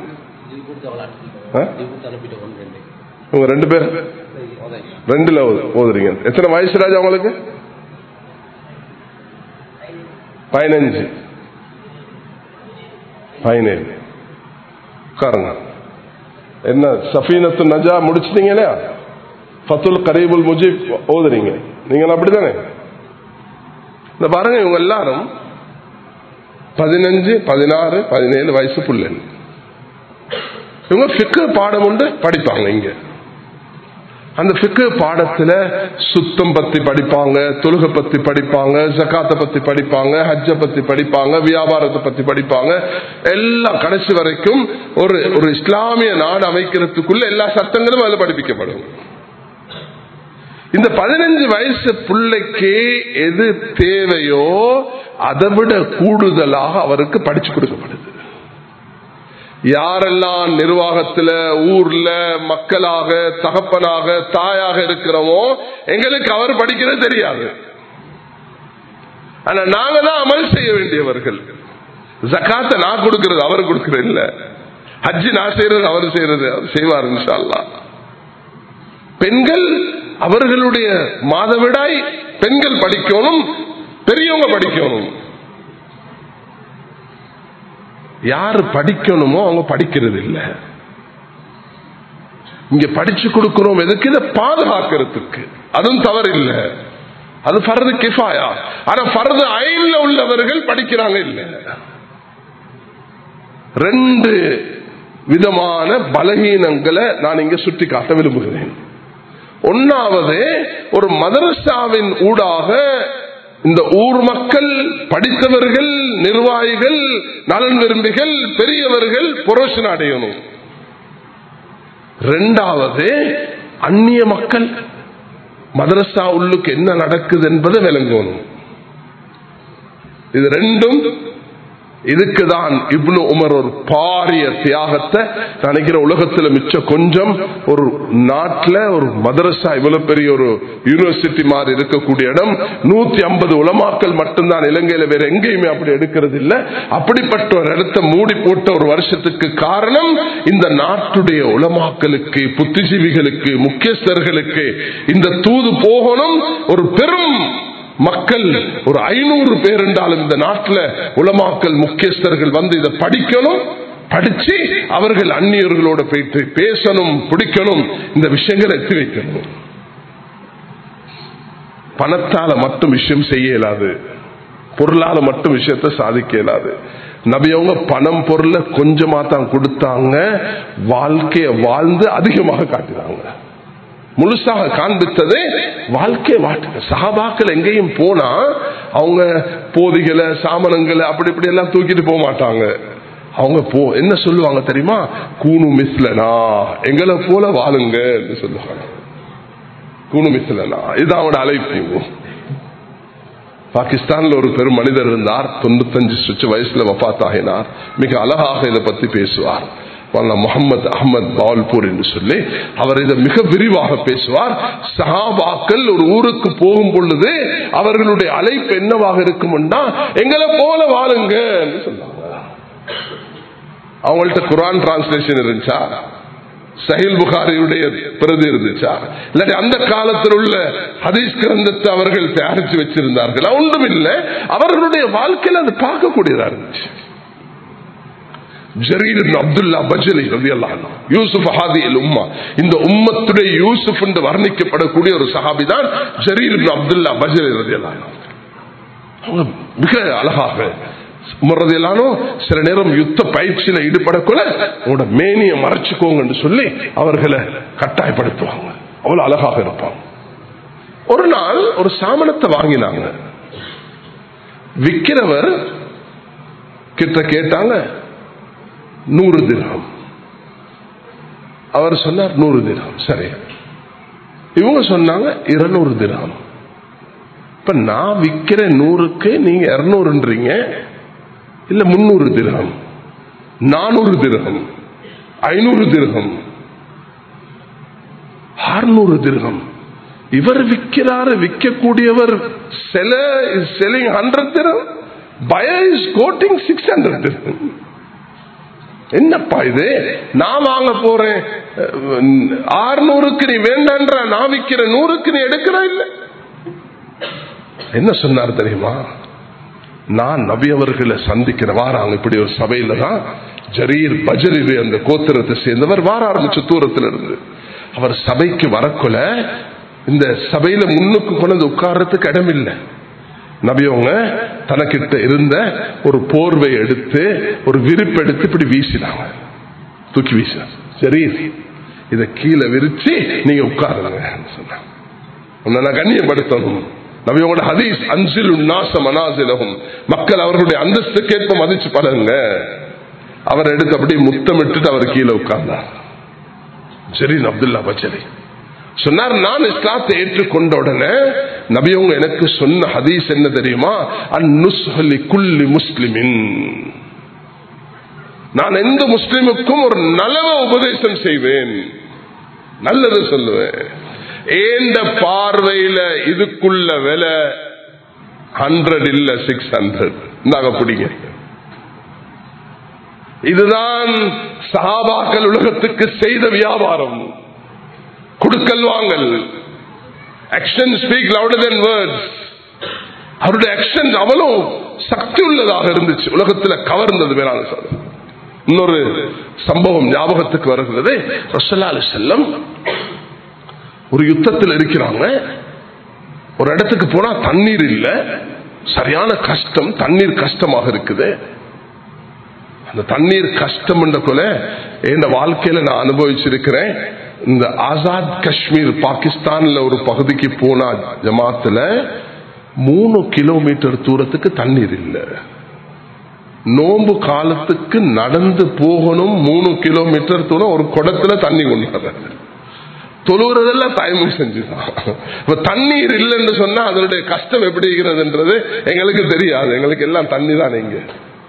உங்க 2 பேர் 2ல ஓதுறீங்க. எத்தனை வயசு ராஜா உங்களுக்கு? 15 17. உட்காருங்க. என்ன சஃபீனத்து நஜா முடிச்சிட்டீங்களா? ஃபத்துல் கரீபுல் முஜீப் ஓதுறீங்க நீங்க, அப்படித்தானே? இந்த பாருங்க, இவங்க எல்லாரும் 15 16 17 வயசு பிள்ளைங்க. இவங்க ஃபிக்ஹ் பாடம் உண்டு படிப்பாங்க. இங்க அந்த ஃபிக்ஹ் பாடத்துல சுத்தம் பத்தி படிப்பாங்க, தொழுகை பத்தி படிப்பாங்க, ஜகாத்தை பத்தி படிப்பாங்க, ஹஜ்ஜ பத்தி படிப்பாங்க, வியாபாரத்தை பத்தி படிப்பாங்க. எல்லாம் கடைசி வரைக்கும் ஒரு இஸ்லாமிய நாடு அமைக்கிறதுக்குள்ள எல்லா சட்டங்களும் அதுல படிப்பிக்கப்படும். இந்த 15 வயசு பிள்ளைக்கு எது தேவையோ அதை விட கூடுதலாக அவருக்கு படிச்சு கொடுக்கப்படுது. யாரெல்லாம் நிர்வாகத்துல, ஊர்ல மக்களாக, தகப்பனாக, தாயாக இருக்கிறோமோ எங்களுக்கு அவர் படிக்கிறது தெரியாது. ஆனா நாங்க தான் அமல் செய்ய வேண்டியவர்கள். ஜகாத்தை நான் கொடுக்கிறது அவர் கொடுக்கிறது இல்ல, ஹஜ்ஜி நான் செய்யறது அவர் செய்யறது, அவர் செய்வார் இன்ஷா அல்லாஹ். பெண்கள் அவர்களுடைய மாதவிடாய் பெண்கள் படிக்கணும், பெரியவங்க படிக்கணும். யாரு படிக்கணுமோ அவங்க படிக்கிறது இல்ல. இங்க படிச்சு கொடுக்கிறோம் எதுக்கு? இதை பாதுகாக்கிறதுக்கு. அதுவும் தவறு இல்ல, அது ஃபர்து கிஃபாயா. ஆனா ஃபர்து ஐன்ல உள்ளவர்கள் படிக்கிறாங்க இல்ல. 2 விதமான பலகீனங்களை நான் இங்க சுட்டி காட்ட விரும்புகிறேன். ஒன்னாவது, ஒரு மதரசாவின் ஊடாக இந்த ஊர் மக்கள், படித்தவர்கள், நிர்வாகிகள், நலன் விரும்பிகள், பெரியவர்கள் புரோஷன் அடையணும். 2வது, அந்நிய மக்கள் மதரசா உள்ளுக்கு என்ன நடக்குது என்பதை விளங்கணும். இது 2ம் இதுக்குதான் இப்னு உமர் ஒரு பாரிய தியாகத்தை நினைக்கிற. உலகத்தில் மிச்ச கொஞ்சம் ஒரு நாட்டில் ஒரு மதரசா இவ்வளவு பெரிய ஒரு யூனிவர்சிட்டி மாதிரி இருக்கக்கூடிய இடம் 150 உலமாக்கள் மட்டும்தான் இலங்கையில, வேற எங்கேயுமே அப்படி எடுக்கிறது இல்லை. அப்படிப்பட்ட ஒரு இடத்தை மூடி போட்ட ஒரு வருஷத்துக்கு காரணம் இந்த நாட்டுடைய உலமாக்களுக்கு, புத்திஜீவிகளுக்கு, முக்கியஸ்தர்களுக்கு இந்த தூது போகணும். ஒரு பெரும் மக்கள், ஒரு 500 பேர் என்றாலும் இந்த நாட்டில் உலமாக்கள், முக்கியஸ்தர்கள் வந்து இதை படிக்கணும். படிச்சு அவர்கள் அந்நியர்களோட போயிட்டு பேசணும், பிடிக்கணும், இந்த விஷயங்களை எத்தி வைக்கணும். பணத்தால மட்டும் விஷயம் செய்ய இயலாது, பொருளால மட்டும் விஷயத்தை சாதிக்க இயலாது. நபி அவங்க பணம் பொருளை கொஞ்சமா தான் கொடுத்தாங்க, வாழ்க்கையை வாழ்ந்து அதிகமாக காட்டினாங்க. முழுசாக காண்பித்தது வாழ்க்கை வாட்டு. சஹாபாக்கள் எங்கேயும் போனா அவங்க போதிகளை, சாமனங்களை அப்படி இப்படி எல்லாம் தூக்கிட்டு போக மாட்டாங்க. அவங்க என்ன சொல்லுவாங்க தெரியுமா? கூனு மிஸ்லனா, எங்களை போல வாழுங்க சொல்லுவாங்க. கூனு மிஸ்லனா, இதுதான் அவனோட அழைப்பு. பாகிஸ்தான்ல ஒரு பெரும் மனிதர் இருந்தார், 95 வயசுல வஃபாத் ஆகினார். மிக அழகாக இதை பத்தி பேசுவார். முகமது அஹமத் பால்பூர் என்று சொல்லி அவர் இதை மிக விரிவாக பேசுவார். சஹாபாக்கள் ஒரு ஊருக்கு போகும் பொழுது அவர்களுடைய அழைப்பு என்னவாக இருக்கும்னா, எங்களை போல வாழுங்க என்று சொன்னாங்க. அவங்கள்ட்ட குர்ஆன் டிரான்ஸ்லேஷன் இருந்துச்சா? சஹீல் புகாரியுடைய பிரதி இருந்துச்சா? இல்லாட்டி அந்த காலத்தில் உள்ள ஹதீஸ் கிரந்தத்தை அவர்கள் தயாரித்து வச்சிருந்தார்கள்? ஒன்றும் இல்லை. அவர்களுடைய வாழ்க்கையில் அது பார்க்கக்கூடியதா இருந்துச்சு. ஜரீர் இப்னு அப்துல்லா பஜலி ரலியல்லாஹு அன்ஹு, யூசுப் ஹாதில் உம்மா, இந்த உம்மத்துடைய யூசுப் என்று வர்ணிக்கப்படக்கூடிய ஒரு சஹாபி தான் ஜரீர் இப்னு அப்துல்லா பஜலி ரலியல்லாஹு அன்ஹு. அவங்க மிக அழகாக உமர் ரலியல்லாஹு அன்ஹு சில நேரம் யுத்த பயிற்சியில ஈடுபடக்குள்ள உங்களோட மேனியை மறைச்சுக்கோங்க என்று சொல்லி அவர்களை கட்டாயப்படுத்துவாங்க. அவ்வளவு அழகாக இருப்பாங்க. ஒரு நாள் ஒரு சாமனத்தை வாங்கினாங்க. விக்கிறவர் கிட்ட கேட்டாங்க 100 திர்ஹம். அவர் சொன்னார் 100 திர்ஹம். சரி, இவங்க சொன்னாங்க 200 திர்ஹம். இப்ப நான் விக்கிற 100க்கு நீங்க 200ன்றீங்க, இல்ல 300 திர்ஹம், 400 திர்ஹம், 500 திர்ஹம், 600 திர்ஹம். இவர் விற்கிறாரு, விற்கக்கூடியவர் selling 100 திர்ஹம், buyer is quoting 600 திர்ஹம். என்னப்பா இது? நான் வாங்க போறேன் 600க்கு நீ வேண்டான்ற, நான் விற்கிற 100க்கு நீ எடுக்கிறா இல்ல. என்ன சொன்னார் தெரியுமா? நான் நபி அவர்களை சந்திக்கிற வாராங்க இப்படி ஒரு சபையில தான் ஜரீர் பஜரி அந்த கோத்திரத்தை சேர்ந்தவர் வார ஆரம்பிச்ச தூரத்தில் இருந்து. அவர் சபைக்கு வரக்குள்ள இந்த சபையில முன்னுக்கு கொண்டு உட்கார்றதுக்கு இடம் இல்லை. நபியவங்க தனக்கிட்ட இருந்த ஒரு போர்வை எடுத்து ஒரு விரிப்பு எடுத்து இப்படி வீசினாங்க, தூக்கி வீசினாங்க. சரி, இத கீழே விரிச்சு நீங்க உட்காருங்க சொன்னாங்க. கண்ணியப்படுத்தணும். நபியோட ஹதீஸ் அன்சில் உன்னாச மனாசிலகும், மக்கள் அவர்களுடைய அந்தஸ்துக்கேற்ப மதிச்சு பழகுங்க. அவர் எடுத்து அப்படியே முத்தமிட்டு அவர் கீழே உட்கார்ந்தார். சரி, அப்துல்லா பச்சரி சொன்னார், நான் இஸ்லாத்தை ஏற்றுக்கொண்ட உடனே நபியவங்க எனக்கு சொன்ன ஹதீஸ் என்ன தெரியுமா? அந்நுஸ்ஹலி குல்லி முஸ்லிமின், நான் எந்த முஸ்லிமுக்கும் ஒரு நலவ உபதேசம் செய்வேன், நல்லது சொல்லுவேன். ஏந்த பார்வையில இதுக்குள்ள விலை 100 இல்ல 600, நாங்க பிடிங்க. இதுதான் சஹாபாக்கள் உலகத்துக்கு செய்த வியாபாரம். குடுக்கல் வாங்கல். Action speak louder than words. அவருடைய ஆக்ஷன் அவ்வளவு சக்தி உள்ளதாக இருந்துச்சு, உலகத்தில் கவர்ந்தது. வேளாண் சார் இன்னொரு சம்பவம் ஞாபகத்துக்கு வருகிறது. ரசூலுல்லாஹி அலைஹி வஸல்லம் ஒரு யுத்தத்தில் இருக்கிறாங்க. ஒரு இடத்துக்கு போனா தண்ணீர் இல்ல, சரியான கஷ்டம், தண்ணீர் கஷ்டமாக இருக்குது. அந்த தண்ணீர் கஷ்டம் என்ற கொலை என் வாழ்க்கையில நான் அனுபவிச்சிருக்கிறேன். இந்த ஆசாத் காஷ்மீர் பாகிஸ்தான்ல ஒரு பகுதிக்கு போனா ஜமாத்துல 3 கிலோமீட்டர் தூரத்துக்கு தண்ணீர் இல்லை. நோம்பு காலத்துக்கு நடந்து போகணும் 3 கிலோமீட்டர் தூரம், ஒரு குடத்துல தண்ணி கொண்டு தொழுறதெல்லாம் தயமம் செஞ்சுதான். தண்ணீர் இல்லைன்னு சொன்னா அதனுடைய கஷ்டம் எப்படி இருக்கிறதுன்றது எங்களுக்கு தெரியாது. எங்களுக்கு எல்லாம் தண்ணி தான். இங்க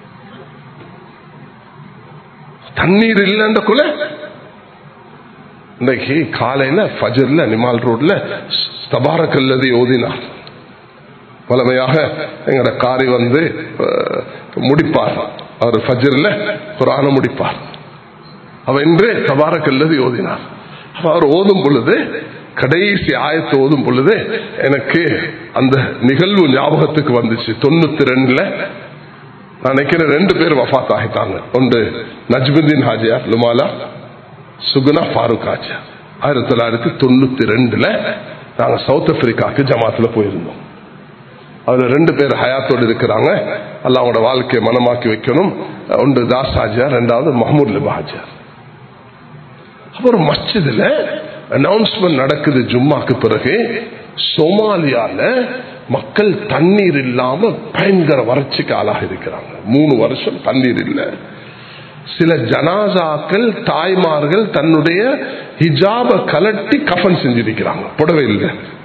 தண்ணீர் இல்லைன்றக்குள்ள இன்னைக்கு காலையில ஃபஜர்ல நிமால் ரோட்ல தபாரக்கல்லதி ஓதினார். பலமையாக எங்கட காரி வந்து முடிப்பார். அவர் ஃபஜர்ல குர்ஆனை முடிப்பார். அவர் என்று தபாரக்கல்லதி ஓதினார். அவர் ஓதும் பொழுது, கடைசி ஆயத்தை ஓதும் பொழுது எனக்கு அந்த நிகழ்வு ஞாபகத்துக்கு வந்துச்சு. 92ல நான் நினைக்கிறேன் 2 பேர் வஃபாத் ஆகிட்டாங்க. ஒன்று நஜ்முதீன் ஹாஜியார் லுமாலா, சுகுனா ஃபாரூக் ஆஜியார். 1992ல நாங்க சவுத் ஆப்பிரிக்காவுக்கு ஜமாத்துல போயிருந்தோம். அதுல 2 பேர் ஹயாத்தோடு இருக்கிறாங்க. அல்லாஹ் அவங்களோட வாழ்க்கையை மனமாக்கி வைக்கணும். ஒன்று தாஸ் ஹாஜியார், 2வது மஹமூத் லிபா ஹாஜியார். ஒரு மஸ்ஜிதுல அனௌன்ஸ்மெண்ட் நடக்குது ஜும்மாக்கு பிறகு. சோமாலியால மக்கள் தண்ணீர் இல்லாம பயங்கர வறட்சிக்கு ஆளாக இருக்கிறாங்க. 3 வருஷம் தண்ணீர் இல்லை. சில ஜனாசாக்கள் தாய்மார்கள் தன்னுடைய ஹிஜாப கலட்டி கஃபன் செஞ்சிருக்கிறாங்க, புடவை இல்லை.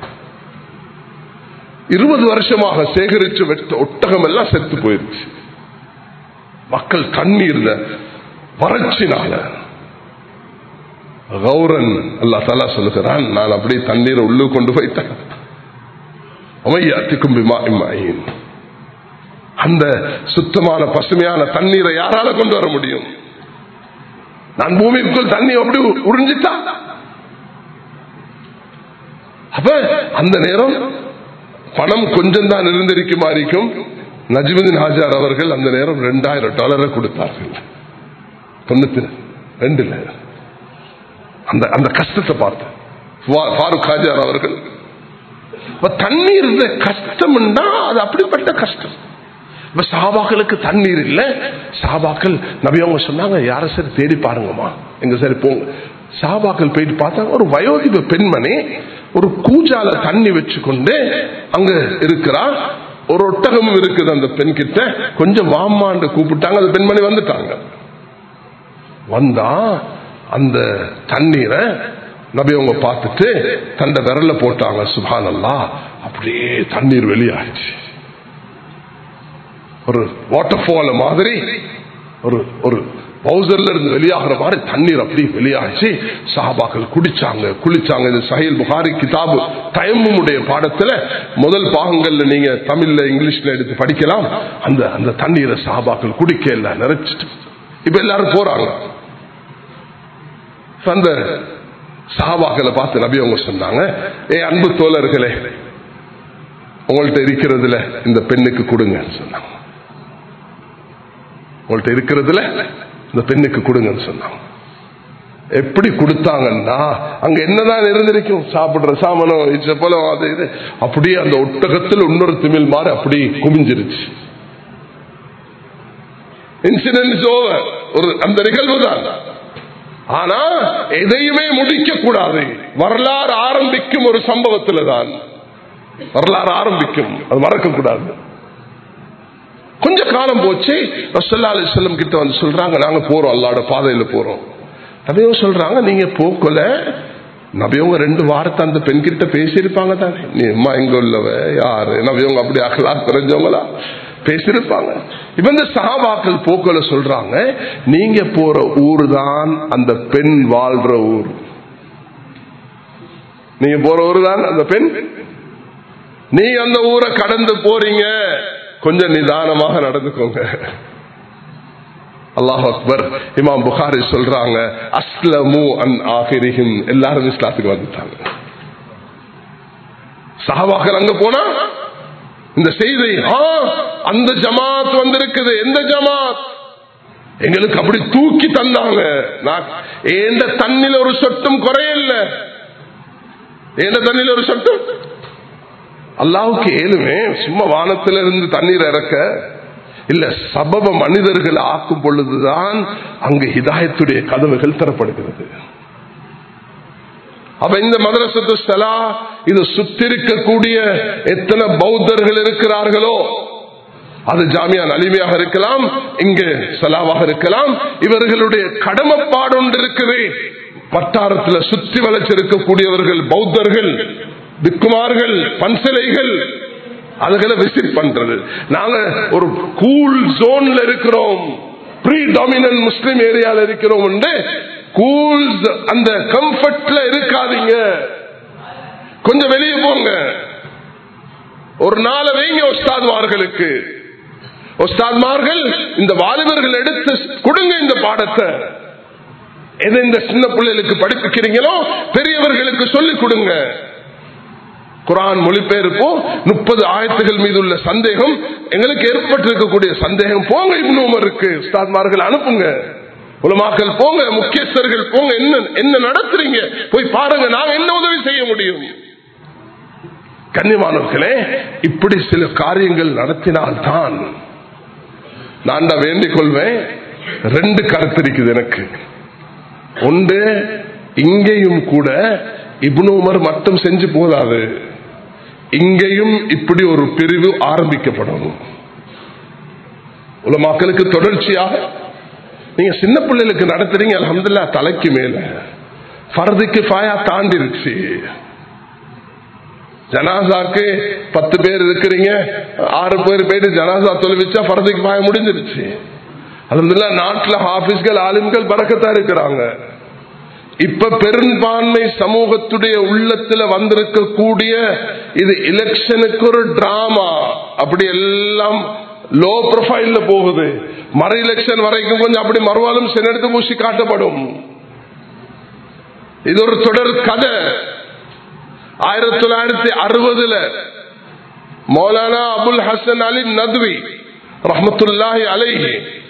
20 வருஷமாக சேகரிச்சு வெட்ட ஒட்டகம் எல்லாம் செத்து போயிருச்சு. மக்கள் தண்ணீர்ல வறட்சினால. கௌரன் அல்லாஹ் தஆலா சொல்லுகிறான், நான் அப்படியே தண்ணீரை உள்ளு கொண்டு போயிட்டேன். அந்த சுத்தமான பசுமையான தண்ணீரை யாரால கொண்டு வர முடியும்? நான் பூமிக்குள் தண்ணி அப்படி உறிஞ்சிட்டா. அப்ப அந்த நேரம் பணம் கொஞ்சம் தான் இருந்திருக்குமா இருக்கும். நஜ்முதீன் ஹாஜியார் அவர்கள் அந்த நேரம் $2000 கொடுத்தார்கள். 92ல அந்த கஷ்டத்தை பார்த்து ஃபாரூக் ஹாஜியார் அவர்கள். தண்ணீர் கஷ்டம் அது அப்படிப்பட்ட கஷ்டம். சஹாபாக்களுக்கு தண்ணீர் இல்ல. சஹாபாக்கள் நபி அவங்க சொன்னாங்க, யார சரி தேடி பாருங்கம்மா, எங்க சரி போங்க. சஹாபாக்கள் போயிட்டு பார்த்தாங்க, ஒரு வயோதிப பெண்மணி ஒரு கூஜால தண்ணி வச்சு கொண்டு அங்க இருக்கிறா. ஒரு ஒட்டகமும் இருக்குது அந்த பெண் கிட்ட. கொஞ்சம் வாமான்னு கூப்பிட்டாங்க. அந்த பெண்மணி வந்துட்டாங்க. வந்தா அந்த தண்ணீரை நபி அவங்க பார்த்துட்டு தண்ட விரல்ல போட்டாங்க. சுப்ஹானல்லாஹ், அப்படியே தண்ணீர் வெளியாச்சு. ஒரு வாட்டர் ஃபால் மாதிரி, ஒரு பவுசர்ல இருந்து வெளியாகிற மாதிரி தண்ணீர் அப்படி வெளியாச்சு. சஹாபாக்கள் குடிச்சாங்க, குளிச்சாங்க. இது சஹீல் புகாரி கிதாபு தயம்முடைய பாடத்துல முதல் பாகங்கள்ல நீங்க தமிழ்ல இங்கிலீஷ்ல எடுத்து படிக்கலாம். அந்த தண்ணீரை சஹாபாக்கள் குடிக்க இல்ல நிறைச்சிட்டு இப்ப எல்லாரும் போறாங்க. அந்த சஹாபாக்களை பார்த்து நபி அவங்க சொன்னாங்க, அன்பு தோழர்களே, உங்கள்ட்ட இருக்கிறதுல இந்த பெண்ணுக்கு கொடுங்கன்னு சொன்னாங்க. உங்கள்ட்ட இருக்கிறதுல இந்த பெண்ணுக்கு கொடுங்கன்னு சொன்னாங்க. எப்படி கொடுத்தாங்கன்னா, அங்க என்னதான் இருந்திருக்கும், சாப்பிடுற சாமனோ போல அது இது, அப்படியே அந்த ஒட்டகத்தில் இன்னொரு திமிழ் மாதிரி அப்படி குமிஞ்சிருச்சு. இன்சிடென்ட் ஓவர், ஒரு அந்த நிகழ்வு தான். ஆனா எதையுமே முடிக்க கூடாது. வரலாறு ஆரம்பிக்கும் ஒரு சம்பவத்துல தான் வரலாறு ஆரம்பிக்கும், அது மறக்க கூடாது. கொஞ்ச காலம் போச்சு. ரசூலுல்லாஹி அலைஹி வஸல்லம் கிட்ட வந்து சொல்றாங்க, நாங்க போறோம், அல்லாஹ்வோட பாதையில போறோம். நபியும் சொல்றாங்க, நீங்க போக்கல. நபியவங்க 2 வாரத்தை அந்த பெண் கிட்ட பேசியிருப்பாங்க தானே, நீ அம்மா எங்க உள்ளவ யாரு, நபியவங்க அப்படி அகலாக் தெரிஞ்சவங்களா பேசியிருப்பாங்க. இப்ப இந்த சஹாபாக்கள் போக்கல சொல்றாங்க, நீங்க போற ஊர் தான் அந்த பெண் வாழ்ற ஊர். நீங்க போற ஊர் தான் அந்த பெண். நீ அந்த ஊரை கடந்து போறீங்க, கொஞ்சம் நிதானமாக நடந்துக்கோங்க. அல்லாஹ் அக்பர். இமாம் புகாரி சொல்றாங்க, அஸ்லமு அன் ஆகிரிஹிம், எல்லாரும் இஸ்லாத்துக்கு வந்துட்டாங்க. சஹாபாக்கள் அங்க போனா இந்த செய்தி, அந்த ஜமாத் வந்திருக்குது. எந்த ஜமாத்? எங்களுக்கு அப்படி தூக்கி தந்தாங்க. ஏண்ட தண்ணில ஒரு சொட்டும் குறையல, ஏண்ட தண்ணில ஒரு சொட்டும். அல்லாஹ்வுக்கு ஏழுமே சும்மா வானத்தில இருந்து தண்ணீர் இறக்க இல்ல, சபப மனிதர்கள் ஆக்கும் பொழுதுதான் அங்கு ஹிதாயத்துடைய கதவுகள் தரப்படுகிறது. அப்ப இந்த மதரசத்து ஸலா, இது சுத்திருக்கக்கூடிய எத்தனை பௌத்தர்கள் இருக்கிறார்களோ, அது ஜாமியா அலிமியாக இருக்கலாம், இங்கு ஸலாவாக இருக்கலாம், இவர்களுடைய கடமைப்பாடு ஒன்று இருக்குது. வட்டாரத்தில் சுற்றி வளைச்சிருக்கக்கூடியவர்கள் பௌத்தர்கள், பிக்குமார்கள், பன்சிலைகள், அதுகளை விசிட் பண்றது. நாங்க ஒரு கூல் ஜோன்ல இருக்கிறோம், ப்ரீ டாமினன்ட் முஸ்லிம் ஏரியால இருக்கிறோம். கூல் அந்த கம்ஃபர்ட்ல இருக்காதீங்க, கொஞ்சம் வெளியே போங்க. ஒரு நாளை வைங்க உஸ்தாத்மார்களுக்கு. உஸ்தாத்மார்கள் இந்த வாலிபர்கள் எடுத்து கொடுங்க இந்த பாடத்தை. எதை இந்த சின்ன பிள்ளைகளுக்கு படிப்பிக்கிறீங்களோ பெரியவர்களுக்கு சொல்லிக் கொடுங்க. குர்ஆன் மொழிபெயர்ப்போ 30 ஆயத்துகள் மீது உள்ள சந்தேகம், எங்களுக்கு ஏற்பட்டிருக்கக்கூடிய சந்தேகம், போங்க இப்னு உமருக்கு உஸ்தாத்மார்கள் அனுப்புங்க, உலமாக்கள் போங்க, முக்கியஸ்தர்கள் போங்க, என்ன நடத்துறீங்க போய் பாருங்க, நாங்க என்ன உதவி செய்ய முடியும். கண்ணியமானவர்களே, இப்படி சில காரியங்கள் நடத்தினால்தான் நான் வேண்டிக் கொள்வேன். 2 கருத்து இருக்குது எனக்கு. ஒன்று, இங்கேயும் கூட இப்னு உமர் மட்டும் செஞ்சு போதாது, இங்கேயும் இப்படி ஒரு பிரிவு ஆரம்பிக்கப்படும். உலமாக்களுக்கு தொடர்ச்சியாக நீங்க சின்ன பிள்ளைகளுக்கு நடத்துறீங்க, அல்ஹம்துலில்லாஹ், தலைக்கு மேல ஃபர்து கிஃபாயா தாண்டிருச்சு. ஜனாசாக்கு 10 பேர் இருக்கிறீங்க, 6 பேர் போயிட்டு ஜனாசா தொழுவிச்சா ஃபர்து கிஃபாயா முடிஞ்சிருச்சு. அல்ஹம்துலில்லாஹ், நாட்டில் ஹாஃபிஸ்கள் ஆலிம்கள் பரக்கத்தா இருக்கிறாங்க. இப்ப பெரும்பான்மை சமூகத்துடைய உள்ளத்துல வந்திருக்கக்கூடிய இது எலெக்ஷனுக்கு ஒரு டிராமா, அப்படி எல்லாம் லோ ப்ரொஃபைல்ல போகுது. மறு எலெக்ஷன் வரைக்கும் கொஞ்சம் அப்படி மறுவாலும் செனெடுத்து பூசி காட்டப்படும். இது ஒரு தொடர் கதை. 1960 மௌலானா அபுல் ஹசன் அலி நத்வி ரஹ்மத்துல்லாஹி அலைஹி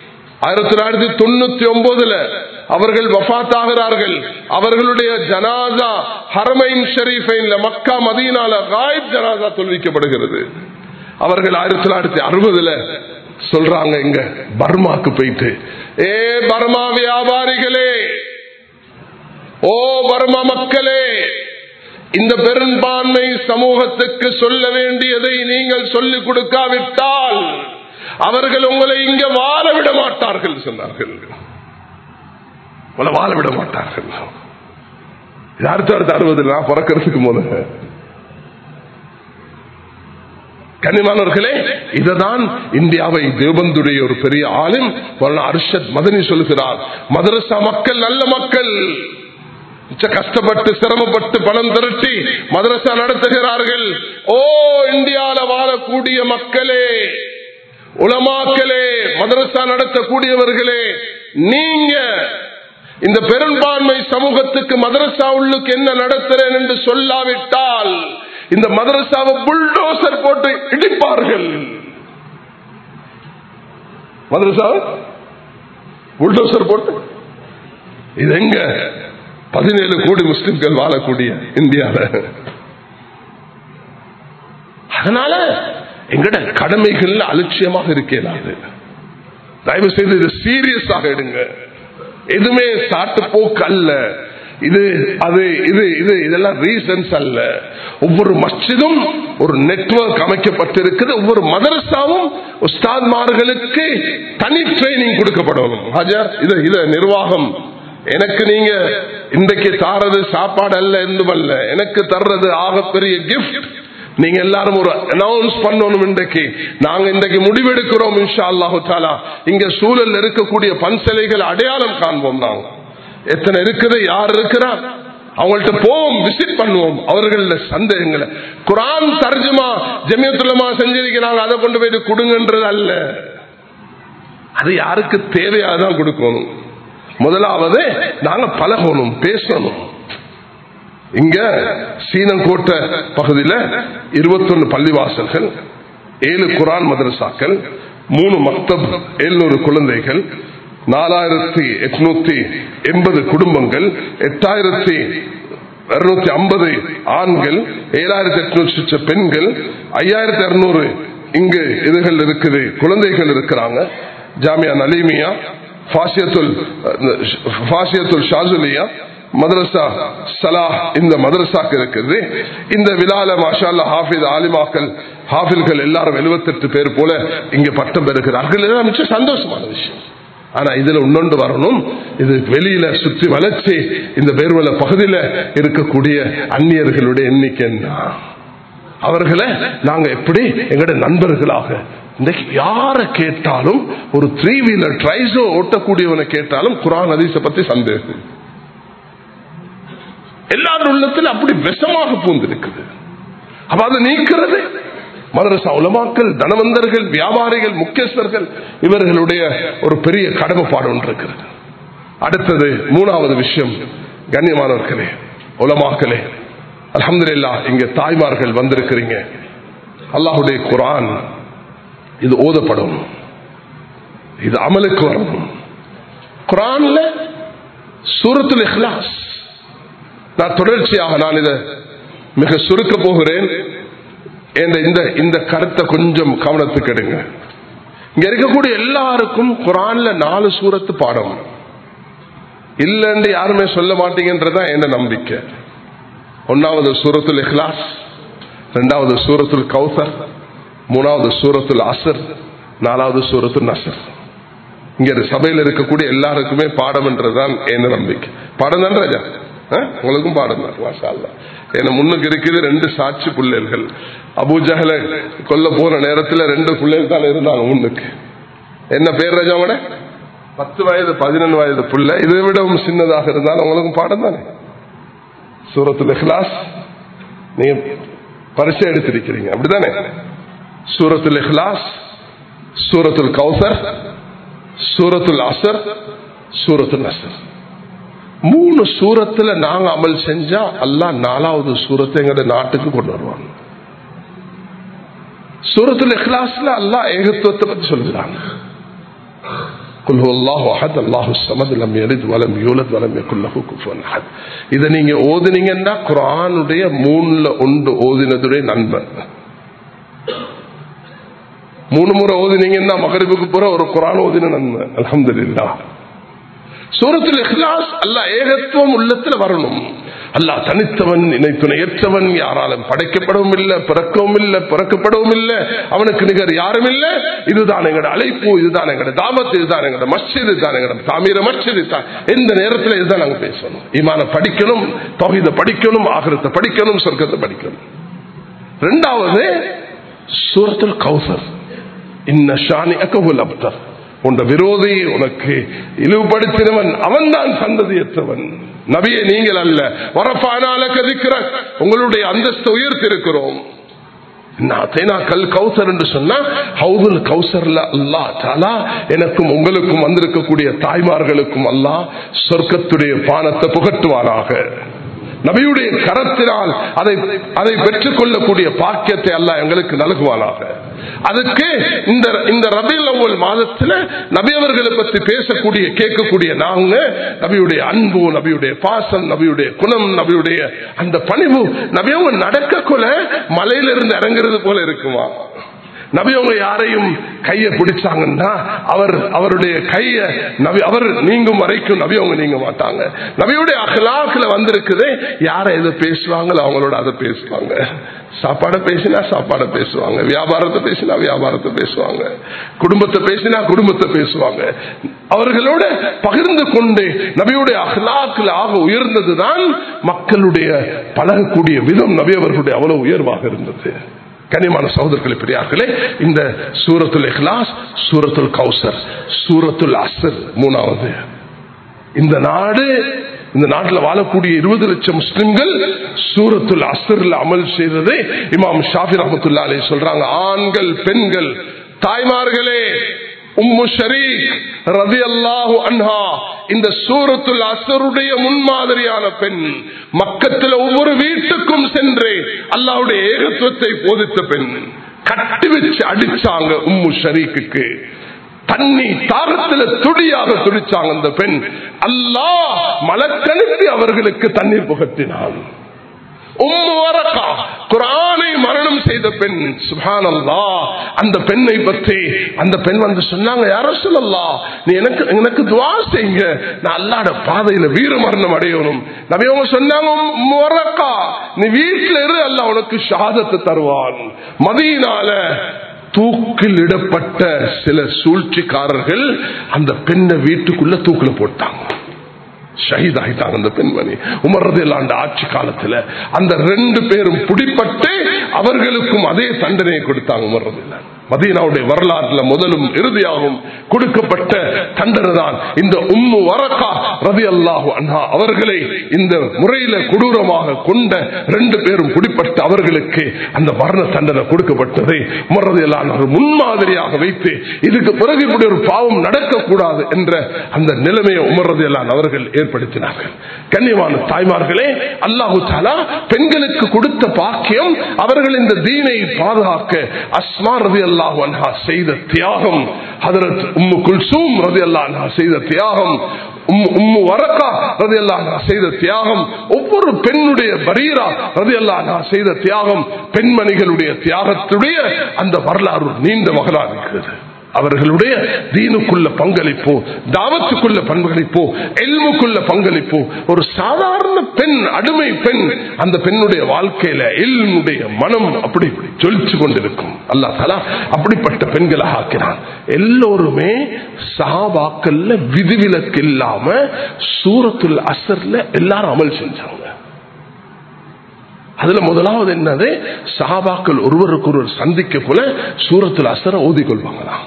1999 அவர்கள் வஃபாத் ஆகிறார்கள். அவர்களுடைய ஜனாசா ஹரமைன் ஷரீஃபைன்ல, மக்கா மதீனால காயிப் ஜனாசா தொழுவிக்கப்படுகிறது. அவர்கள் 1960 சொல்றாங்க, இங்க பர்மாக்கு போயிட்டு, பர்மா வியாபாரிகளே, ஓ பர்மா மக்களே, இந்த பெரும்பான்மை சமூகத்துக்கு சொல்ல வேண்டியதை நீங்கள் சொல்லிக் கொடுக்காவிட்டால் அவர்கள் உங்களை இங்க வாழ விட மாட்டார்கள் சொன்னார்கள். வாழ விட மாட்டார்கள். அடுத்த 60 நான் பிறக்கிறதுக்கு முதல்ல. கண்ணியமானவர்களே, இததான் இந்தியாவை தேவபந்துடைய ஒரு பெரிய ஆலிம் அர்ஷத் மதனி சொல்கிறார். மதரசா மக்கள் நல்ல மக்கள், கஷ்டப்பட்டு சிரமப்பட்டு பணம் திரட்டி மதரசா நடத்துகிறார்கள். ஓ இந்தியாவில் வாழக்கூடிய மக்களே, உலமாக்களே, மதரசா நடத்தக்கூடியவர்களே, நீங்க இந்த பெரும்பான்மை சமூகத்துக்கு மதரசா உள்ளுக்கு என்ன நடத்துறேன் என்று சொல்லாவிட்டால் இந்த மதரசாவை புல்டோசர் போட்டு இடிப்பார்கள். மதரசா புல்டோசர் போட்டு, இது எங்க 17 கோடி முஸ்லிம்கள் வாழக்கூடிய இந்தியாவில். அதனால எங்கட கடமைகள் அலட்சியமாக இருக்கிறது. தயவு செய்து இது சீரியஸாக எடுங்க. எதுவுமே சாட்டு போக்கு அல்ல. இது அது இது இது இதெல்லாம் ரீசன்ஸ் அல்ல. ஒவ்வொரு மஸ்ஜிதும் ஒரு நெட்வொர்க் அமைக்கப்பட்டிருக்குது. ஒவ்வொரு மதரசாவும் உஸ்தாத்மார்களுக்கு தனி ட்ரைனிங் கொடுக்கப்படணும். இத நிர்வாகம் எனக்கு நீங்க இன்றைக்கு தாரது சாப்பாடு அல்ல, என்றும் அல்ல, எனக்கு தர்றது ஆகப்பெரிய கிஃப்ட். நீங்க எல்லாரும் ஒரு அனௌன்ஸ் பண்ணணும். இன்றைக்கு நாங்க இன்றைக்கு முடிவெடுக்கிறோம் இன்ஷா அல்லாஹு தஆலா. இங்க சூழல் இருக்கக்கூடிய பன்சலைகள் அடையாளம் காண்போம். நாங்க எத்தனை இருக்குது, யார் இருக்கிறா, அவங்கள்ட்ட போவோம், விசிட் பண்ணுவோம். அவர்கள சந்தேகங்களை குர்ஆன் தர்ஜுமா ஜமியத்துல் உலமா செஞ்சிருக்கிறாங்க, அதை கொண்டு போயிட்டு கொடுங்கன்றது அல்ல. அது யாருக்கு தேவையாதான் கொடுக்கணும். முதலாவது நாங்க பழகணும், பேசணும். இங்க சீனங்கோட்டை பகுதியில் 21 பள்ளிவாசல்கள், 7 குர்ஆன் மதரசாக்கள், 3 மக்தப், 700 குழந்தைகள், 4880 குடும்பங்கள், 8250 ஆண்கள், 7800 பெண்கள், 5200 இங்கு இதுகள் இருக்குது, குழந்தைகள் இருக்கிறாங்க. ஜாமியா நலீமியா, ஃபாசியத்துல் ஷாசுலியா, மதரசா சலாஹ், இந்த மதரசாக்கு இருக்குது. இந்த விழால மாஷா அல்லாஹ் ஹாஃபிஸ் ஆலிமாக்கள் ஹாஃபில்கள் எல்லாரும் 78 பேர் போல இங்க பட்டம் பெறுகிறார்கள். எல்லாம் மிச்ச சந்தோஷமான விஷயம். ஆனா இதுல இன்னொன்று வரணும். இது வெளியில சுற்றி வளர்ச்சி இந்த பேர்வல பகுதியில இருக்கக்கூடிய அந்நியர்களுடைய எண்ணிக்கை என்ன, அவர்களை நாங்க எப்படி எங்கட நண்பர்களாக, இன்னைக்கு யார கேட்டாலும் ஒரு 3 வீலர் ட்ரைஸோ ஓட்டக்கூடியவனை கேட்டாலும் குர்ஆன் ஹதீஸை பத்தி சந்தேகம். எல்லாரும் உள்ளத்தில் அப்படி விஷமாக பூந்திருக்குது. அப்ப அதை நீக்கிறது மதரசா உலமாக்கள், தனவந்தர்கள், வியாபாரிகள், முக்கியஸ்தர்கள், இவர்களுடைய ஒரு பெரிய கடமைப்பாடு ஒன்று இருக்கிறது. அடுத்தது 3வது விஷயம், கண்ணியமானவர்களே, உலமாக்களே, அல்ஹம்துலில்லாஹ் இங்க தாய்மார்கள் வந்திருக்கிறீங்க. அல்லாஹ்வுடைய குர்ஆன் இது ஓதப்படும், இது அமலுக்கு வரணும். குர்ஆன்ல சூரத்துல் இக்லாஸ், நான் தொடர்ச்சியாக நான் இதை மிக சுருக்க போகிறேன். இந்த கருத்தை கொஞ்சம் கவனத்துக்கு எடுங்க. இங்க இருக்கக்கூடிய எல்லாருக்கும் குர்ஆன்ல 4 சூரத்து பாடம் இல்லைன்னு யாருமே சொல்ல மாட்டீங்கன்றதான் என்ன நம்பிக்கை. 1வது சூரத்துல் இக்லாஸ், 2வது சூரத்துல் கௌசர், 3வது சூரத்துல் அஸ்ர், 4வது சூரத்துல் நஸ்ர். இங்க சபையில் இருக்கக்கூடிய எல்லாருக்குமே பாடம் என்றதான் என்ன நம்பிக்கை. பாடம் தான் ராஜா, உங்களுக்கும் பாடம் தான். மாஷா அல்லாஹ். என்ன முன்னுக்கு இருக்குது 2 சாட்சி பிள்ளைகள். அபூஜஹல கொல்ல போற நேரத்தில் 2 பிள்ளைகள் தான் இருந்தாங்க முன்னுக்கு. என்ன பேர் ராஜாவோட 10 வயது 11 வயது பிள்ளை. இதை விடவும் சின்னதாக இருந்தாலும் உங்களுக்கும் பாடம் தானே. சூரத்துல் இக்லாஸ் நீங்க பரிசை எடுத்திருக்கிறீங்க, அப்படித்தானே? சூரத்துல் இக்லாஸ், சூரத்துல் கௌசர், சூரத்துல் அஸ்ர், சூரத்துல் நஸ்ர். 3 சூரத்துல நாங்க அமல் செஞ்சா அல்லாஹ் 4வது சூரத்தை எங்க நாட்டுக்கு கொண்டு வருவாங்க. சூரத்துல் இக்லாஸ்ல அல்லாஹ் ஏகத்துவத்தை பத்தி சொல்றாங்க. குல் ஹுவல்லாஹு அஹத் அல்லாஹுஸ் ஸமத் லம் யலித் வலம் யூலத் வலம் யகுல் லஹு குஃபுவன் அஹத். இத நீங்க ஓதுனீங்கன்னா குர்ஆனுடைய 3ல 1 ஓதினதுடைய நன்மை. 3 முறை ஓதினீங்கன்னா மக்ரிபுக்கு போற ஒரு குர்ஆன் ஓதின நன்மை. அல்ஹம்துலில்லாஹ். சூரத்துல் இக்லாஸ் அல்லாஹ் ஏகத்துவம் உள்ளத்துல வரணும். அல்லாஹ் தனித்தவன், இணை துணையற்றவன், யாராலும் படைக்கப்படவும் இல்லை, பிறக்கவும் இல்லை, பிறக்கப்படவும் இல்லை, அவனுக்கு நிகர் யாரும் இல்லை. இதுதான் எங்களோட அழைப்பு, இதுதான் எங்களோட தாவத், இதுதான் எங்களோட மஸ்ஜித், இதுதான் எங்களோட தாமீர மஸ்ஜித். எந்த நேரத்தில் இதுதான் நாங்க பேசணும். ஈமான படிக்கணும், தௌஹீத படிக்கணும், ஆகிரத்தை படிக்கணும், சொர்க்கத்தை படிக்கணும். இரண்டாவது சூரத்துல் கௌசர், இன்ன ஷானிஅக ஹுவல் அப்தர். உன் விரோதி, உனக்கு இழிவுபடுத்தினவன் அவன்தான் சந்ததியற்றவன். நபியே நீங்கள் அல்ல. வரஃபஅனா லக திக்ரக், உங்களுடைய அந்தஸ்தை உயர்த்திருக்கிறோம். கல் கௌசர் என்று சொன்னா ஹவுதுல் கௌசர்ல அல்லாஹ் தஆலா எனக்கும் உங்களுக்கும் வந்திருக்கக்கூடிய தாய்மார்களுக்கும் அல்லாஹ் சொர்க்கத்துடைய பானத்தை புகட்டுவாராக. நபியுடைய கரத்தினால் அதை பெற்றுக் கொள்ளக்கூடிய பாக்கியத்தை அல்லாஹ் எங்களுக்கு நல்குவானாக. அதுக்கு இந்த ரபீஉல் அவ்வல் மாதத்துல நபி அவர்களை பற்றி பேசக்கூடிய கேட்கக்கூடிய நாங்க நபியுடைய அன்பு, நபியுடைய பாசம், நபியுடைய குணம், நபியுடைய அந்த பணிவு, நபி அவங்க நடக்கக்குள்ள மலையிலிருந்து இறங்குறது போல இருக்குமா? நபி அவங்க யாரையும் கையை பிடிச்சாங்கன்னா அவருடைய கைய நபி அவர் நீங்கும் வரைக்கும் நபி அவங்க நீங்க மாட்டாங்க. நபியுடைய அஹ்லாக்ல வந்திருக்குது. யாரை எதை பேசுவாங்களோ அவங்களோட அதை பேசுவாங்க. சாப்பாடை பேசினா சாப்பாடை பேசுவாங்க, வியாபாரத்தை பேசினா வியாபாரத்தை பேசுவாங்க, குடும்பத்தை பேசினா குடும்பத்தை பேசுவாங்க. அவர்களோட பகிர்ந்து கொண்டு நபியுடைய அஹ்லாக்ல ஆக உயர்ந்ததுதான் மக்களுடைய பழகக்கூடிய விதம். நபி அவர்களுடைய அவ்வளவு உயர்வாக இருந்தது. கனிமான சகோதரர்களே, பெரியார்களே, இந்த சூரத்துல் இக்லாஸ், சூரத்துல் கௌசர், சூரத்துல் அஸ்ர் மூணாவது. இந்த நாட்டில் வாழக்கூடிய 20 லட்சம் முஸ்லிம்கள் சூரத்துல் அஸ்ர்ல அமல் செய்தது இமாம் ஷாஃபி ரஹ்மத்துல்லாஹி அலைஹி சொல்றாங்க. ஆண்கள், பெண்கள், தாய்மார்களே, உம்மு ஷரீக் ரலியல்லாஹு அன்ஹா இந்த சூரத்துல் அஸ்ருடைய முன்மாதிரியான பெண். மக்கத்தில் ஒவ்வொரு வீட்டுக்கும் சென்று அல்லாஹ்வுடைய ஏகத்துவத்தை போதித்த பெண். கட்டி வச்சு அடிச்சாங்க உம்மு ஷரீக்கு. தண்ணி தாகத்துல துடியாக துடிச்சாங்க அந்த பெண். அல்லாஹ் மலக்கனுப்பி அவர்களுக்கு தண்ணீர் புகட்டினான். உம்மு வரகா குர்ஆனை மரணம் செய்த பெண். சுப்ஹானல்லாஹ். அந்த பெண்ணை பற்றி அந்த பெண் வந்து சொன்னாங்க, யா ரசூலல்லாஹ், நீ எனக்கு துஆ செய்யுங்க, நான் அல்லாஹ்வுடைய பாதையில வீர மரணம் அடையணும். நபி அவங்க சொன்னாங்க, உம்மு வரகா, நீ வீட்டில இரு, அல்லாஹ் உனக்கு ஷஹாதத்தை தருவான். மதீனால தூக்கில் இடப்பட்ட சில சூழ்ச்சிக்காரர்கள் அந்த பெண்ணை வீட்டுக்குள்ள தூக்கில போட்டாங்க. ஷஹீத் ஆகிட்டாங்க அந்த பெண்மணி. உமர் ரலியல்லாஹு அன்ஹு ஆட்சி காலத்துல அந்த 2 பேரும் பிடிபட்டு அவர்களுக்கும் அதே தண்டனையை கொடுத்தாங்க உமர் ரலியல்லாஹு அன்ஹு. மதீனாவுடைய வரலாற்றுல முதலும் இறுதியாகவும் கொடுக்கப்பட்ட தண்டனை தான் இந்த உம்மு வரகா ரலியல்லாஹு அன்ஹா அவர்களை இந்த முறையில கொடூரமாக கொண்ட 2 பேரும் பிடிபட்டு அவர்களுக்கு அந்த மரண தண்டனை கொடுக்கப்பட்டதை உமர் ரலியல்லாஹு அன்ஹு முன்மாதிரியாக வைத்து இதுக்கு பிறகு இப்படி ஒரு பாவம் நடக்கக்கூடாது என்ற அந்த நிலைமையை உமர் ரலியல்லாஹு அன்ஹு அவர்கள் ஏற்படுத்தினார்கள். கண்ணியமான தாய்மார்களே, அல்லாஹு தஆலா பெண்களுக்கு கொடுத்த பாக்கியம், அவர்கள் இந்த தீனை பாதுகாக்க அஸ்மா ரலியல்லாஹு அன்ஹா செய்த தியாகம், ஹஜ்ரத் உம்மு குல்சூம் ரலியல்லாஹு அன்ஹா செய்த தியாகம், உம்மு வரகா ரலியல்லாஹு அன்ஹா செய்த தியாகம், ஒவ்வொரு பெண்ணுடைய பரீரா ரலியல்லாஹு அன்ஹா செய்த தியாகம், பெண்மணிகளுடைய தியாகத்துடைய அந்த வரலாறு நீண்ட வரலாறு இருக்கிறது. அவர்களுடைய தீனுக்குள்ள பங்களிப்போ, தாவத்துக்குள்ள பங்களிப்போ, இல்முக்குள்ள பங்களிப்போ, ஒரு சாதாரண பெண், அடிமை பெண், அந்த பெண்ணுடைய வாழ்க்கையில இல்முடைய மனம் அப்படி ஜொலிச்சு கொண்டிருக்கும். அல்லாஹ் தஆலா அப்படிப்பட்ட பெண்களாக ஆக்கினான். எல்லோருமே சஹாபாக்கள்ல விதிவிலக்கு இல்லாம சூரத்துல் அஸ்ர்ல எல்லாரும் அமல் செஞ்சாங்க. அதுல முதலாவது என்னது, சஹாபாக்கள் ஒருவருக்கு ஒருவர் சந்திக்க போல சூரத்துல் அஸ்ரை ஓதிக்கொள்வாங்களாம்.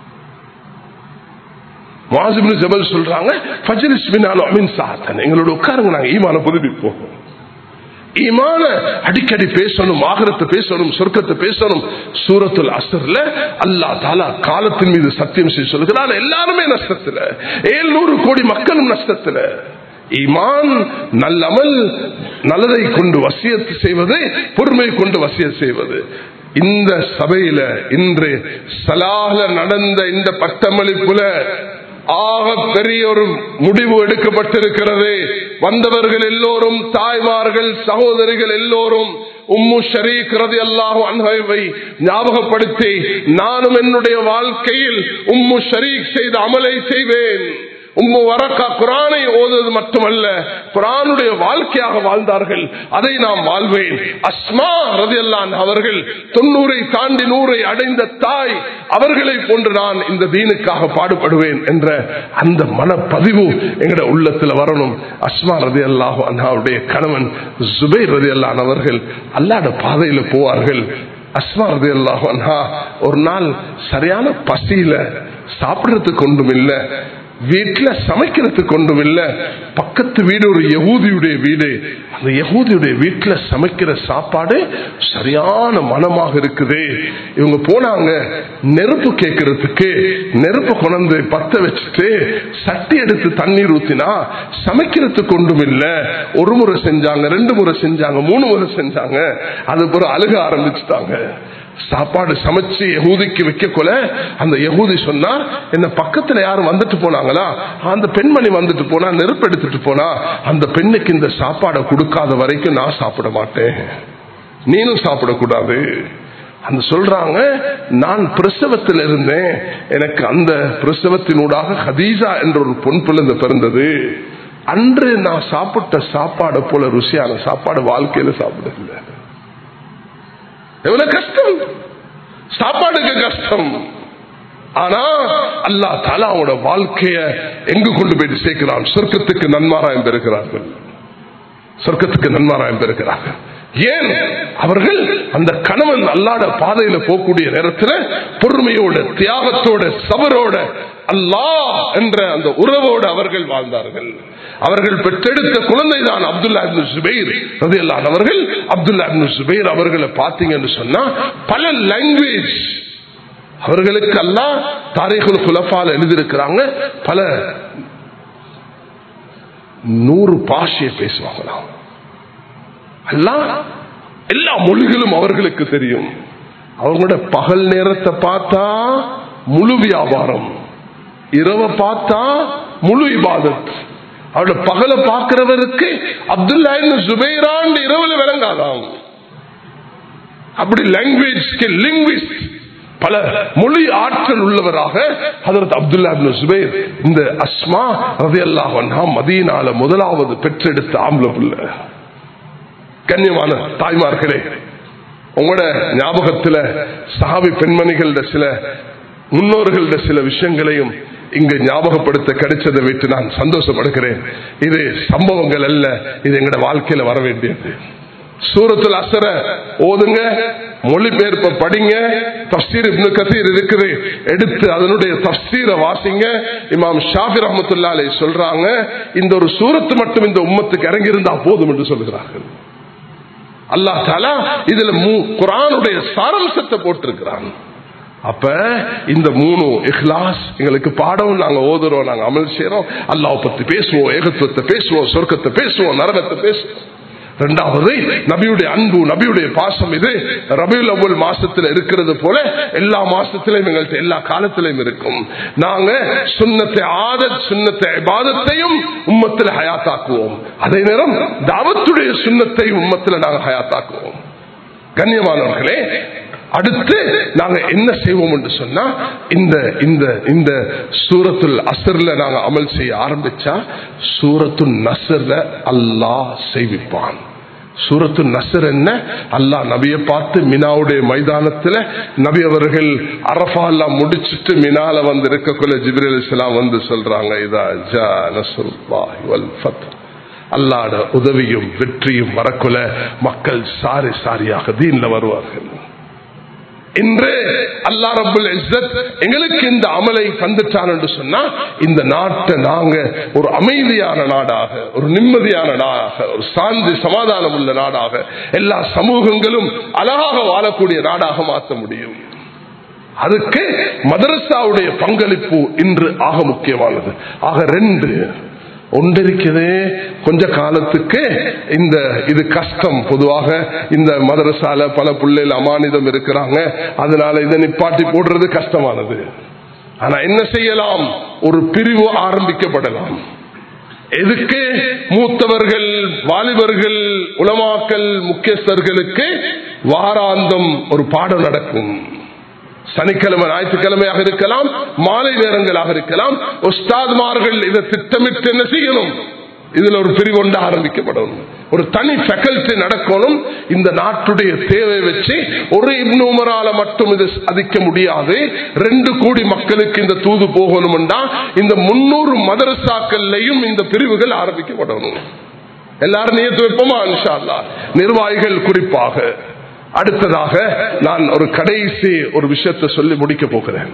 முஆஸ் இப்னு ஜபல் சொல்றாங்க, ஃபஜ்லிஸ் பினா நுஅமின் ஸாஅத்தன், எங்களோட உட்காருங்க, நாங்க ஈமான புதுப்பிப்போம். ஈமான அடிக்கடி பேசணும், ஆகிரத்தை பேசணும், சொர்க்கத்தை பேசணும். சூரத்துல் அஸ்ர்ல அல்லாஹ் தஆலா காலத்தின் மீது சத்தியம் செய்து சொல்கிறான், எல்லாருமே நஷ்டத்துல, 700 கோடி மக்களும் நஷ்டத்துல. ஈமான், நல்லமல், நல்லதை கொண்டு வசியத்து செய்வது, பொறுமை கொண்டு வசியத் செய்வது. இந்த சபையில இன்று சலாஹ்ல நடந்த இந்த பட்டமளிப்புல ஆக பெரிய ஒரு முடிவு எடுக்கப்பட்டிருக்கிறது. வந்தவர்கள் எல்லோரும் தாய்மார்கள், சகோதரிகள் எல்லோரும் உம்மு ஷரீக் ரலியல்லாஹு அன்ஹாவை ஞாபகப்படுத்தி, நானும் என்னுடைய வாழ்க்கையில் உம்மு ஷரீக் செய்த அமலை செய்வேன். உம்மு வரக்கா குர்ஆனை ஓதுவது மட்டுமல்ல, குர்ஆனுடைய வாழ்க்கையாக வாழ்ந்தார்கள். அதை நாம் வாழ்வேன். அஸ்மா ரலியல்லாஹு அன்ஹா அவர்கள் 90 தாண்டி 100 அடைந்த தாய், அவர்களை போன்று நான் இந்த தீனுக்காக பாடுபடுவேன் என்ற அந்த மனப்பதிவு எங்கட உள்ளத்துல வரணும். அஸ்மா ரலியல்லாஹு அன்ஹாவுடைய கணவன் ஜுபைர் ரலியல்லாஹு அன்ஹு அவர்கள் அல்லாஹ்வுடைய பாதையில போவார்கள். அஸ்மா ரலியல்லாஹு அன்ஹா ஒரு நாள் சரியான பசியில, சாப்பிடுறதுக்கு ஒன்றும் இல்லை, வீட்டுல சமைக்கிறதுக்கு ஒன்றும் இல்லை. பக்கத்து வீடு ஒரு யகூதியுடைய வீடு. அந்த யகூதியுடைய வீட்டுல சமைக்கிற சாப்பாடு சரியான மனமாக இருக்குது. இவங்க போனாங்க நெருப்பு கேட்கறதுக்கு. நெருப்பு கொண்டு பத்த வச்சுட்டு சட்டி எடுத்து தண்ணீர் ஊத்தினா சமைக்கிறதுக்கு ஒன்றும் இல்லை. ஒரு முறை செஞ்சாங்க, 2 முறை செஞ்சாங்க, 3 முறை செஞ்சாங்க. அது பிறகு அழுக ஆரம்பிச்சுட்டாங்க. சாப்பாடு சமைச்சு யகூதிக்கு வைக்க கொள்ள அந்த யகூதி சொன்னார், என்ன பக்கத்துல யாரும் வந்துட்டு போனாங்களா? அந்த பெண்மணி வந்துட்டு போனா, நெருப்பு எடுத்துட்டு போனா, அந்த பெண்ணுக்கு இந்த சாப்பாடை கொடுக்காத வரைக்கும் நான் சாப்பிட மாட்டேன், நீனும் சாப்பிடக்கூடாது. அந்த சொல்றாங்க, நான் பிரசவத்தில் இருந்தேன், எனக்கு அந்த பிரசவத்தினூடாக ஹதீஜா என்ற ஒரு பொன் பிள்ளை பிறந்தது. அன்று நான் சாப்பிட்ட சாப்பாடு போல ருசியான சாப்பாடு வாழ்க்கையில சாப்பிடல. எவ்வளவு கஷ்டம், சாப்பாடுக்கு கஷ்டம். ஆனா அல்லாஹ் தஆலா அவனோட வாழ்க்கைய எங்கு கொண்டு போய் சேர்க்கிறான்? சொர்க்கத்துக்கு நன்மாராயம் பெறுகிறார்கள். சொர்க்கத்துக்கு நன்மாராயம் பெறுகிறார்கள். ஏன்? அவர்கள் அந்த கணவன் அல்லாஹ்வுடைய பாதையில போகக்கூடிய நேரத்தில் பொறுமையோட, தியாகத்தோட, சபரோட, அல்லாஹ் என்ற அந்த உறவோடு அவர்கள் வாழ்ந்தார்கள். அவர்கள் பெற்றெடுத்த குழந்தை தான் அப்துல்லா இப்னு ஜுபைர் ரலியல்லாஹு அன்ஹு அவர்கள். அப்துல்லா இப்னு ஜுபைர் அவர்களை பார்த்தீங்கன்னு சொன்னா பல லாங்குவேஜ் அவர்களுக்கு அல்லாஹ் தாரீகுல் குலஃபால எழுதியிருக்கிறாங்க. பல 100 பாஷையை பேசுவாங்களாம். அல்லாஹ் எல்லா மொழிகளும் அவர்களுக்கு தெரியும். அவங்களோட பகல் நேரத்தை பார்த்தா முழு வியாபாரம், இரவை பார்த்தா முழு இபாதத். அவரோட பகலை பார்க்கிறவருக்கு அப்துல்லா இப்னு ஜுபைரான் இரவுல விளங்காதாம். அப்படி லாங்குவேஜ் லிங்குவிஸ்ட், பல மொழி ஆற்றல் உள்ளவராக ஹஜ்ரத் அப்துல்லா இப்னு ஜுபைர். இந்த அஸ்மா ரலியல்லாஹு அன்ஹா மதீனால முதலாவது பெற்றெடுத்த ஆம்பளை பிள்ளை. கண்ணியமான தாய்மார்களே, உங்களோட ஞாபகத்துல சஹாபி பெண்மணிகள சில முன்னோர்கள சில விஷயங்களையும் இங்கு ஞாபகப்படுத்த கிடைச்சதை வைத்து நான் சந்தோஷப்படுகிறேன். இது சம்பவங்கள் அல்ல, இது எங்களோட வாழ்க்கையில வர வேண்டியது. சூரத்துல் அஸ்ர ஓதுங்க, மொழிபெயர்ப்ப படிங்க. தஃப்சீர் இப்னு கதீர் இருக்குது, எடுத்து அதனுடைய தஃப்சீரை வாசிங்க. இமாம் ஷாஃபி ரஹ்மத்துல்லாஹி அலைஹி சொல்றாங்க, இந்த ஒரு சூரத்து மட்டும் இந்த உம்மத்துக்கு இறங்கி இருந்தா போதும் என்று சொல்கிறார்கள். அல்லாஹ் தஆலா இதுல குர்ஆனுடைய சாராம்சத்தை போட்டிருக்கிறான். அப்ப இந்த 3 இஹ்லாஸ் எங்களுக்கு பாடம். நாங்க ஓதுறோம், நாங்க அமல் செய்யறோம், அல்லாஹ் பத்தி பேசுவோம், ஏகத்துவத்தை பேசுவோம், சொர்க்கத்தை பேசுவோம், நரகத்தை பேசுவோம். இரண்டாவது நபியுடைய அன்பு, நபியுடைய பாசம். இது ரபியுல் அவ்வல் மாசத்துல இருக்கிறது போல எல்லா மாசத்திலையும் எங்கள்கிட்ட எல்லா காலத்திலையும் இருக்கும். நாங்க சுன்னத்தை ஆதத், சுன்னத்தை இபாதத்தையும் உம்மத்தில் ஹயாத்தாக்குவோம். அதே நேரம் தாவத்துடைய சுன்னத்தை உம்மத்தில் நாங்க ஹயாத்தாக்குவோம். கண்ணியமானவர்களே, அடுத்து நாங்க என்ன செய்வோம் என்று சொன்னா, இந்த சூரத்துல் அஸ்ர்ல நாங்க அமல் செய்ய ஆரம்பிச்சா சூரத்துல் நஸ்ர்ல அல்லாஹ் செய்விப்பான். சூரத்துல் நஸ்ர் என்ன? அல்லாஹ் நபியை பார்த்து மினாவுடைய மைதானத்துல நபி அவர்கள் அரஃபா எல்லாம் முடிச்சுட்டு மினால வந்து இருக்கக்குள்ள ஜிப்ரீல் அலைஹிஸ்ஸலாம் வந்து சொல்றாங்க, இதா ஜா நஸ்ருல்லாஹி வல் ஃபத், அல்லாஹ்வுடைய உதவியும் வெற்றியும் வரக்குள்ள மக்கள் சாரி சாரியாக தீன்ல வருவார்கள். இன்று அல்லாஹ் ரப்புல் இஸ்ஸத் எங்களுக்கு இந்த அமலை தந்துட்டான் என்று சொன்னா, இந்த நாட்டை நாங்க ஒரு அமைதியான நாடாக, ஒரு நிம்மதியான நாடாக, ஒரு சாந்தி சமாதானம் உள்ள நாடாக, எல்லா சமூகங்களும் அழகாக வாழக்கூடிய நாடாக மாற்ற முடியும். அதுக்கு மதரசாவுடைய பங்களிப்பு இன்று ஆக முக்கியமானது. ஆக 2 ஒன்றிருக்குது. கொஞ்ச காலத்துக்கு இது கஷ்டம். பொதுவாக இந்த மதரசால பல பிள்ளைகள் அமானிதம் இருக்கிறாங்க, அதனால இதை நிப்பாட்டி போடுறது கஷ்டமானது. ஆனா என்ன செய்யலாம்? ஒரு பிரிவு ஆரம்பிக்கப்படலாம். எதுக்கு? மூத்தவர்கள், வாலிபர்கள், உலமாக்கள், முக்கியஸ்தர்களுக்கு வாராந்தம் ஒரு பாடம் நடக்கும். சனிக்கிழமை ஞாயிற்றுக்கிழமையாக இருக்கலாம், மாலை நேரங்களாக இருக்கலாம். உஸ்தாத்மார்கள் இதை திட்டமிட்டு என்ன செய்யணும், இதுல ஒரு பிரிவு ஒன்று ஆரம்பிக்கப்படணும், ஒரு தனி ஃபேக்கல்டி நடக்கணும். இந்த நாட்டுடைய தேவை வச்சு ஒரு இப்னு உமரால மட்டும் இது சாதிக்க முடியாது. 2 கோடி மக்களுக்கு இந்த தூது போகணும்னா இந்த 300 மதரசாக்கள்லையும் இந்த பிரிவுகள் ஆரம்பிக்கப்படணும். எல்லாரும் நியத்து வைப்போமா இன்ஷா அல்லாஹ், நிர்வாகிகள் குறிப்பாக. அடுத்ததாக நான் ஒரு கடைசி ஒரு விஷயத்தை சொல்லி முடிக்க போகிறேன்.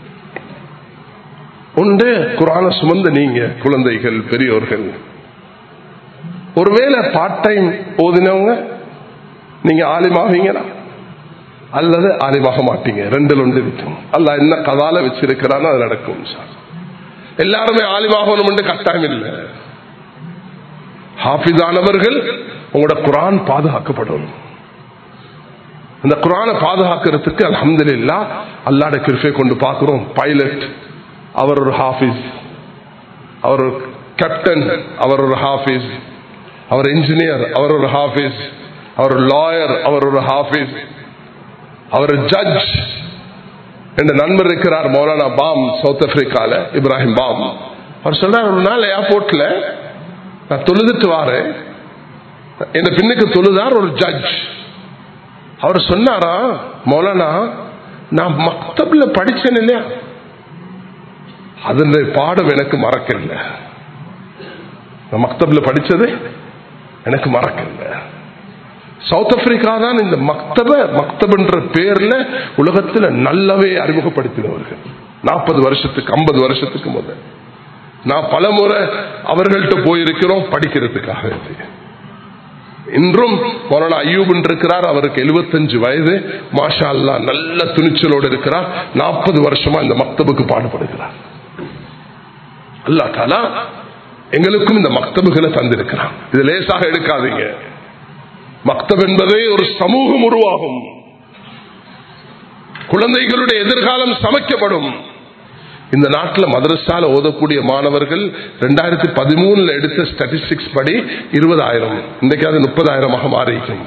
ஒன்று, குர்ஆனை சுமந்த நீங்க குழந்தைகள், பெரியோர்கள், ஒருவேளை பார்ட் டைம் ஓதினவங்க நீங்க ஆலிமாவீங்களா அல்லது ஆலிமாக மாட்டீங்க, 2ல் ஒன்று இருக்கும். அல்லாஹ் என்ன கதால வச்சிருக்கிறானோ அது நடக்கும். எல்லாருமே ஆலிமாகணும் கட்டாயம் இல்லை. ஹாஃபிஸானவர்கள் உங்களோட குர்ஆன் பாதுகாக்கப்படும். அந்த குர்ஆனை பாதுகாக்கிறதுக்கு அல்ஹம்துலில்லாஹ் அல்லாஹ்வுடைய கிருபையை கொண்டு பார்க்கிறோம். பைலட் அவர் ஒரு ஹாஃபிஸ், அவர் ஒரு கேப்டன் அவர் ஒரு ஹாஃபிஸ், அவர் இன்ஜினியர் அவர் ஒரு ஹாஃபிஸ், அவர் லாயர் அவர் ஒரு ஹாஃபிஸ், அவர் ஜட்ஜ். என்ற நண்பர் இருக்கிறார் மௌலானா பாம், சவுத் ஆப்பிரிக்கால இப்ராஹிம் பாம். அவர் சொல்றார், ஒரு நாள் ஏர்போர்ட்ல நான் தொழுதுட்டு வாரேன், என் பின்னுக்கு தொழுதார் ஒரு ஜட்ஜ். அவர் சொன்னாரா, மௌலானா நான் மக்தப்ல படிச்சேன் இல்லையா, அதனுடைய பாடம் எனக்கு மறக்கல. நான் மக்தப்ல படிச்சது எனக்கு மறக்கல. சவுத் ஆப்பிரிக்கா தான் இந்த மக்தப்ன்ற பேர்ல உலகத்தில் நல்லாவே அறிமுகப்படுத்தினவர்கள். 40 வருஷத்துக்கு 50 வருஷத்துக்கு முதல் நான் பல முறை அவர்கள்ட்ட போயிருக்கிறோம் படிக்கிறதுக்காக. இன்றும் மௌலானா அய்யூப் இருக்கிறார், அவருக்கு 75 வயது, மாஷா அல்லாஹ் நல்ல துணிச்சலோடு இருக்கிறார். 40 வருஷமா இந்த மக்தபுக்கு பாடுபடுகிறார். அல்லாஹ் தஆலா எங்களுக்கும் இந்த மக்தபுகளை தந்திருக்கிறான். இது லேசாக எடுக்காதீங்க. மக்தப் என்பதே ஒரு சமூகம் உருவாகும், குழந்தைகளுடைய எதிர்காலம் சமைக்கப்படும். இந்த நாட்டில் மதரசால ஓதக்கூடிய மாணவர்கள் 2013 எடுத்த ஸ்டாட்டிஸ்டிக்ஸ் படி 20,000, இன்றைக்கு அது 30,000 மாறிக்கும்.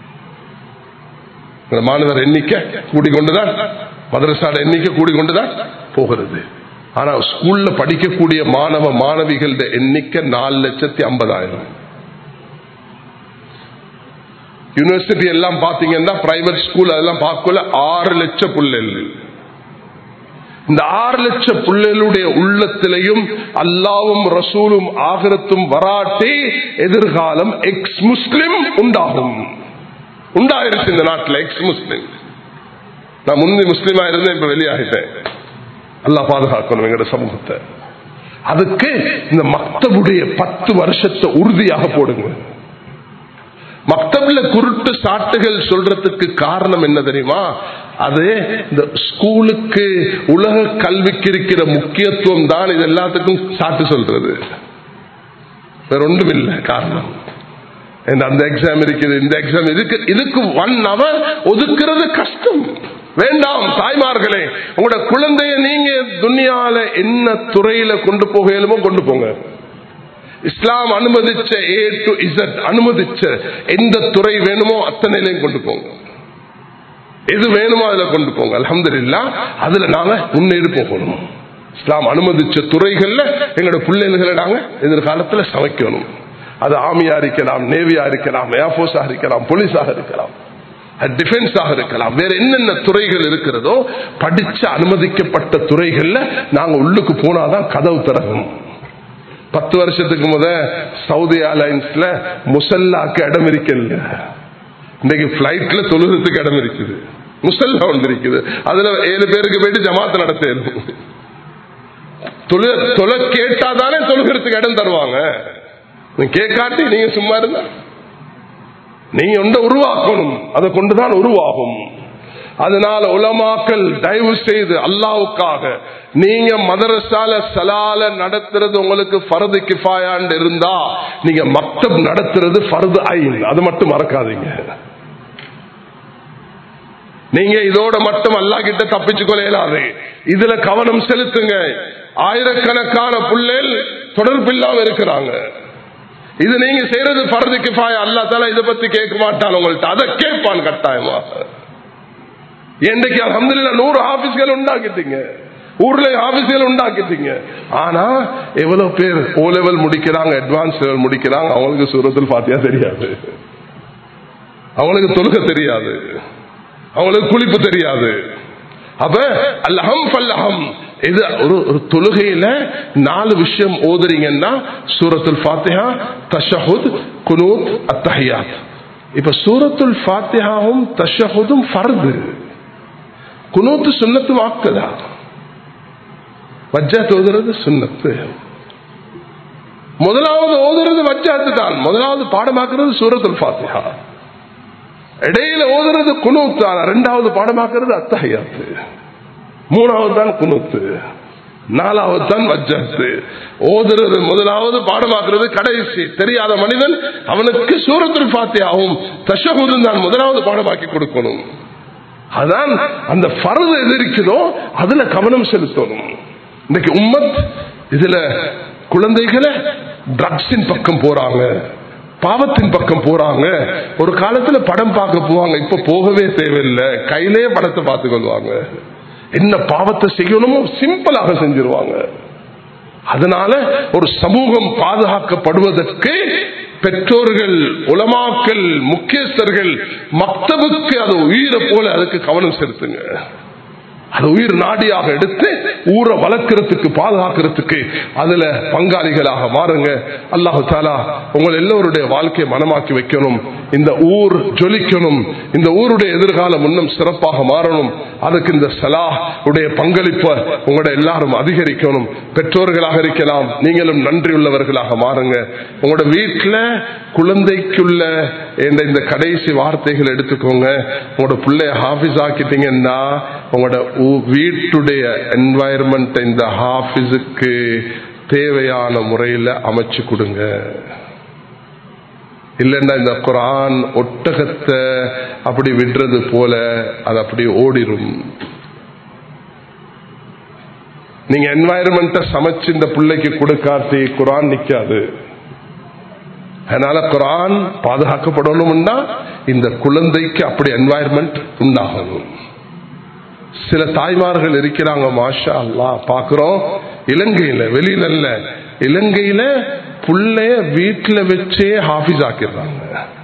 மாணவர் எண்ணிக்கை கூடிக்கொண்டுதான், மதரசால எண்ணிக்கை கூடிக்கொண்டுதான் போகிறது. ஆனா ஸ்கூல்ல படிக்கக்கூடிய மாணவ மாணவிகளோட எண்ணிக்கை 4,50,000. யூனிவர்சிட்டி எல்லாம் பாத்தீங்கன்னா பிரைவேட் ஸ்கூல் அதெல்லாம் பார்க்கல 6 லட்சம் பிள்ளைகள். இந்த 6 லட்சம் பிள்ளைகளுடைய உள்ளத்திலையும் அல்லாவும் ரசூலும் ஆகிரத்தும் வராட்டி எதிர்காலம் எக்ஸ் முஸ்லிம் உண்டாகும். உண்டாயிருச்சு இந்த நாட்டில் எக்ஸ் முஸ்லிம். நான் முந்தி முஸ்லிமா இருந்தேன், இப்ப வெளியாகிட்டேன். அல்லாஹ் பாதுகாக்கணும் எங்கட சமூகத்தை. அதுக்கு இந்த மக்தபுடைய 10 வருஷத்தை உறுதியாக போடுங்க. மக்தப்ல குருட்டு சாட்டுகள் சொல்றதுக்கு காரணம் என்ன தெரியுமா? அது இந்த ஸ்கூலுக்கு உலக கல்விக்கு இருக்கிற முக்கியத்துவம் தான் இது எல்லாத்துக்கும் சாட்டு சொல்றது, வேற ஒன்றும் இல்லை. காரணம் அந்த எக்ஸாம் இருக்குது, இந்த எக்ஸாம் இதுக்கு 1 hour ஒதுக்குறது கஷ்டம். வேண்டாம் தாய்மார்களே, உங்களோட குழந்தைய நீங்க துனியால என்ன துறையில கொண்டு போகலுமோ கொண்டு போங்க. இஸ்லாம் அனுமதிச்ச A to Z அனுமதிச்ச எந்த துறை வேணுமோ அத்தனையிலையும் கொண்டு போங்க. எது வேணுமோ அதுல கொண்டு போங்க. அல்ஹம்துலில்லாஹ் அதுல நாங்க முன்னேறி போகணும். இஸ்லாம் அனுமதிச்ச துறைகள்ல எங்களோட பிள்ளைகளை நாங்க எதிர்காலத்துல சமைக்கணும். அது ஆர்மியா இருக்கலாம், நேவியா இருக்கலாம், ஏர்போர்ஸாக இருக்கலாம், போலீஸாக இருக்கலாம், டிஃபென்ஸாக இருக்கலாம், வேற என்னென்ன துறைகள் இருக்கிறதோ படிச்ச அனுமதிக்கப்பட்ட துறைகள்ல நாங்க உள்ளுக்கு போனாதான் கதவு திறக்கும். 10 வருஷத்துக்கு முத சவுதி ஏர்லைன்ஸ்ல முசல்லாக்கு இடம் இருக்கல, இன்னைக்கு பிளைட்ல தொழுகிறதுக்கு இடம் இருக்குது, முசல்லா ஒன்று இருக்குது. அதுல 7 பேருக்கு போயிட்டு ஜமாத் நடத்தணும். தொலை கேட்டாதானே தொழுகிறதுக்கு இடம் தருவாங்க. கேட்காட்டி நீங்க சும்மா இருந்தா நீங்க ஒன்றை உருவாக்கணும், அதை கொண்டுதான் உருவாகும். அதனால உலமாக்கள் தயவு செய்து அல்லாஹ்வுக்காக நீங்க மதரசால சலால நடத்துறது உங்களுக்கு ஃபர்து கிஃபாயான்னு இருந்தா நீங்க மக்தப் நடத்துறது ஃபர்து ஐன், அது மட்டும் மறக்காதீங்க. நீங்க இதோட மட்டும் அல்லாஹ் கிட்ட தப்பிச்சு கொள்ளையலாது, இதுல கவனம் செலுத்துங்க. ஆயிரக்கணக்கான பிள்ளைகள் தொடர்பில்லாம இருக்கிறாங்க. இது நீங்க செய்யறது ஃபர்து கிஃபாயா, அல்லாஹ் தஆலா இதை பத்தி கேட்க மாட்டான் உங்கள்ட்ட, அதை கேட்பான் கட்டாயமா. இன்றைக்கு அல்ஹம்துலில்லாஹ் 100 ஹாஃபிஸ்கள் உண்டாக்கிட்டீங்க, ஊர்ல ஆபீஸ்கள் உண்டாக்கிட்டீங்க. ஆனா எவ்வளவு பேர் ஓ லெவல் முடிக்கிறாங்க, அட்வான்ஸ் லெவல் முடிக்கிறாங்க, அவங்களுக்கு சூரத்துல் ஃபாத்திஹா தெரியாது, அவங்களுக்கு தொழுகை தெரியாது, அவங்களுக்கு குளிப்பு தெரியாது. அப்ப அல்லஹம் ஃபல்லஹம், இது ஒரு தொழுகையில 4 விஷயம் ஓதுறீங்கன்னா சூரத்துல் ஃபாத்திஹா, தஷஹுத், குனூத், அத்தஹியாத். இப்ப சூரத்துல் ஃபாத்திஹாவும் தஷஹுதும் ஃபர்து, குனூத் சுன்னத்து வாக்குதா, வஜ்ஜத் ஓதுறது சுன்னத்து. முதலாவது ஓதுறது வஜ்ஜத் தான், முதலாவது பாடமாக்குறது சூரத்துல் ஃபாத்திஹா, இடையில ஓதுறது குனூத் தான், இரண்டாவது பாடமாக்குறது அத்தஹியாத், மூணாவது தான் குனூத், நாலாவது தான் வஜ்ஜத். ஓதுறது முதலாவது, பாடமாக்குறது கடைசி. தெரியாத மனிதன் அவனுக்கு சூரத்துல் ஃபாத்திஹாவும் தஷஹுதும் தான் முதலாவது பாடமாக்கி கொடுக்கணும். அதான் அந்த ஃபர்து எது இருக்குதோ அதுல கவனம் செலுத்தணும். இன்னைக்கு உம்மத் இதுல குழந்தைகளை ட்ரக்ஸின் பக்கம் போறாங்க, பாவத்தின் பக்கம் போறாங்க. ஒரு காலத்துல படம் பார்க்க போவாங்க, இப்ப போகவே தேவையில்லை, கையிலே படத்தை பார்த்துக் கொள்வாங்க. என்ன பாவத்தை செய்யணுமோ சிம்பிளாக செஞ்சிருவாங்க. அதனால ஒரு சமூகம் பாதுகாக்கப்படுவதற்கு பெற்றோர்கள், உலமாக்கள், முக்கியஸ்தர்கள் மக்தபுக்கு அது உயிரை போல அதுக்கு கவனம் செலுத்துங்க. அது உயிர் நாடியாக எடுத்து ஊரை வளர்க்கிறதுக்கு, பாதுகாக்கிறதுக்கு அதுல பங்காளிகளாக மாறுங்க. அல்லாஹு தஆலா உங்கள் எல்லோருடைய வாழ்க்கையை மனமாக்கி வைக்கணும். இந்த ஊர் ஜொலிக்கணும், இந்த ஊருடைய எதிர்காலம் இன்னும் சிறப்பாக மாறணும். அதுக்கு இந்த ஸலாஹ் உடைய பங்களிப்பை உங்களோட எல்லாரும் அதிகரிக்கணும். பெற்றோர்களாக இருக்கலாம், நீங்களும் நன்றி உள்ளவர்களாக மாறுங்க. உங்களோட வீட்டில் குழந்தைக்குள்ள இந்த கடைசி வார்த்தைகள் எடுத்துக்கோங்க. உங்களோட பிள்ளைய ஹாஃபிஸ் ஆக்கிட்டீங்கன்னா உங்களோட வீட்டுடைய என்வாயர்மெண்ட் இந்த ஹாஃபிஸுக்கு தேவையான முறையில் அமைச்சு கொடுங்க. இல்லைன்னா இந்த குர்ஆன் ஒட்டகத்தை அப்படி விடுறது போல அது அப்படி ஓடிடும். நீங்க என்வாயர்மெண்ட்டை சமைச்சு இந்த பிள்ளைக்கு கொடுக்காட்டி குர்ஆன் நிக்காது. அதனால குர்ஆன் பாதுகாக்கப்படணும்னா இந்த குழந்தைக்கு அப்படி என்வாயர்மெண்ட் உண்டாகணும். சில தாய்மார்கள் இருக்கிறாங்க, மாஷா அல்லாஹ், பார்க்கிறோம். இலங்கையில, வெளியில இல்ல, இலங்கையில புள்ளைய வீட்டுல வச்சே ஹாஃபிஸ் ஆக்கிடுறாங்க.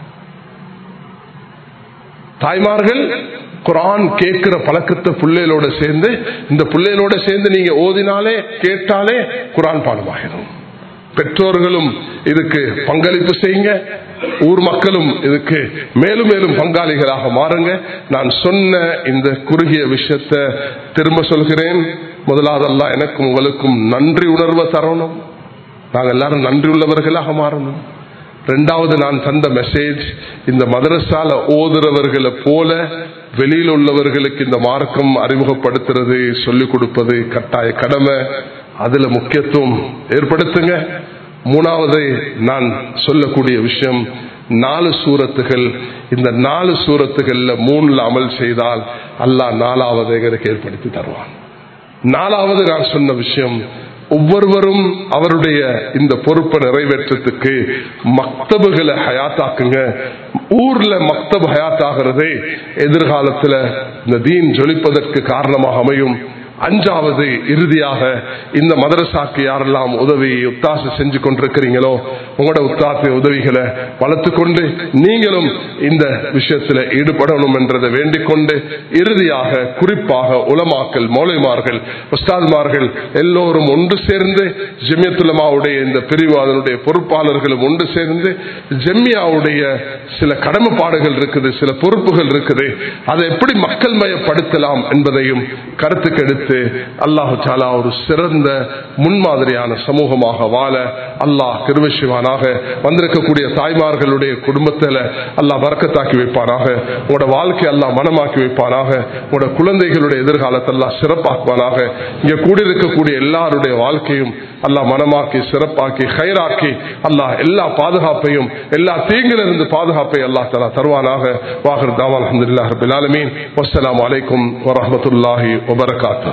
தாய்மார்கள் குர்ஆன் கேட்கிற பழக்கத்தை பிள்ளைகளோட சேர்ந்து, இந்த பிள்ளைகளோட சேர்ந்து நீங்க ஓதினாலே கேட்டாலே குர்ஆன் பாடமாகிடும். பெற்றோர்களும் இதுக்கு பங்களிப்பு செய்யுங்க, ஊர் மக்களும் இதுக்கு மேலும் மேலும் பங்காளிகளாக மாறுங்க. நான் சொன்ன இந்த குறுகிய விஷயத்தை திரும்ப சொல்கிறேன். முதலாவது அல்லாஹ் எனக்கும் உங்களுக்கும் நன்றி உணர்வை தரணும், நாங்கள் எல்லாரும் நன்றி உள்ளவர்களாக மாறணும். இரண்டாவது, நான் தந்த மெசேஜ், இந்த மதரசால ஓதுறவர்களை போல வெளியில் உள்ளவர்களுக்கு இந்த மார்க்கம் அறிமுகப்படுத்துறது, சொல்லிக் கொடுப்பது கட்டாய கடமை. அதுல முக்கியத்துவம் ஏற்படுத்துங்க. மூணாவது நான் சொல்லக்கூடிய விஷயம், 4 சூரத்துகள். இந்த 4 சூரத்துகள்ல 3ல அமல் செய்தால் அல்லாஹ் 4வது எங்களுக்கு ஏற்படுத்தி தருவான். 4வது நான் சொன்ன விஷயம், ஒவ்வொருவரும் அவருடைய இந்த பொறுப்பை நிறைவேற்றத்துக்கு மக்தபுகளை ஹயாத்தாக்குங்க. ஊர்ல மக்தப் ஹயாத்தாகிறதே எதிர்காலத்துல இந்த தீன் ஜொலிப்பதற்கு காரணமாக அமையும். 5வது, இறுதியாக இந்த மதரசாக்கு யாரெல்லாம் உதவி உத்தாசை செஞ்சு கொண்டிருக்கிறீங்களோ உங்களோட உத்தாசை உதவிகளை வளர்த்துக்கொண்டு நீங்களும் இந்த விஷயத்தில் ஈடுபடணும் என்றதை வேண்டிக் கொண்டு, இறுதியாக குறிப்பாக உலமாக்கள், மௌலைமார்கள், உஸ்தாத்மார்கள் எல்லோரும் ஒன்று சேர்ந்து, ஜமியத்துல் உலமாவுடைய இந்த பிரிவு அதனுடைய பொறுப்பாளர்களும் ஒன்று சேர்ந்து, ஜம்மியாவுடைய சில கடமைப்பாடுகள் இருக்குது, சில பொறுப்புகள் இருக்குது, அதை எப்படி மக்கள் மயப்படுத்தலாம் என்பதையும் கருத்துக்கு எடுத்து அல்லாஹு தஆலா ஒரு சிறந்த முன்மாதிரியான சமூகமாக வாழ அல்லாஹ் கிருபை செய்வானாக. வந்திருக்கக்கூடிய தாய்மார்களுடைய குடும்பத்தில் அல்லாஹ் பரக்கத்தாக்கி வைப்பானாக. உங்களோட வாழ்க்கை அல்லாஹ் மனமாக்கி வைப்பானாக. உங்களோட குழந்தைகளுடைய எதிர்காலத்தை அல்லாஹ் சிறப்பாக்குவானாக. இங்கே கூடியிருக்கக்கூடிய எல்லாருடைய வாழ்க்கையும் அல்லாஹ் மனமாக்கி சிறப்பாக்கி ஹைராக்கி அல்லாஹ் எல்லா பாதுகாப்பையும், எல்லா தீங்கிலிருந்து பாதுகாப்பை அல்லாஹ் தஆலா தருவானாக. வாஹிர் தாவா அல்ஹம்துலில்லாஹி ரப்பில் ஆலமீன். வஸ்ஸலாமு அலைக்கும் வரஹ்மத்துல்லாஹி வபரகாத்துஹு.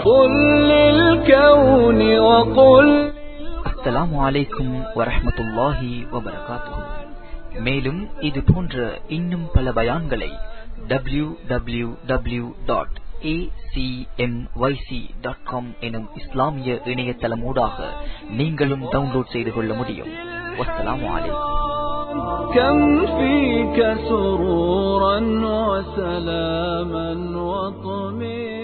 அஸ்ஸலாமு அலைக்கும் வரஹ்மத்துல்லாஹி வபரகாத்துஹு. மேலும் இது போன்ற இன்னும் பல பயான்களை www.acmyc.com acmyc.com எனும் இஸ்லாமிய இணையதளமூடாக நீங்களும் டவுன்லோட் செய்து கொள்ள முடியும். வஸ்ஸலாமு அலைக்கும். كم فيك سرورا وسلاما وطمئنا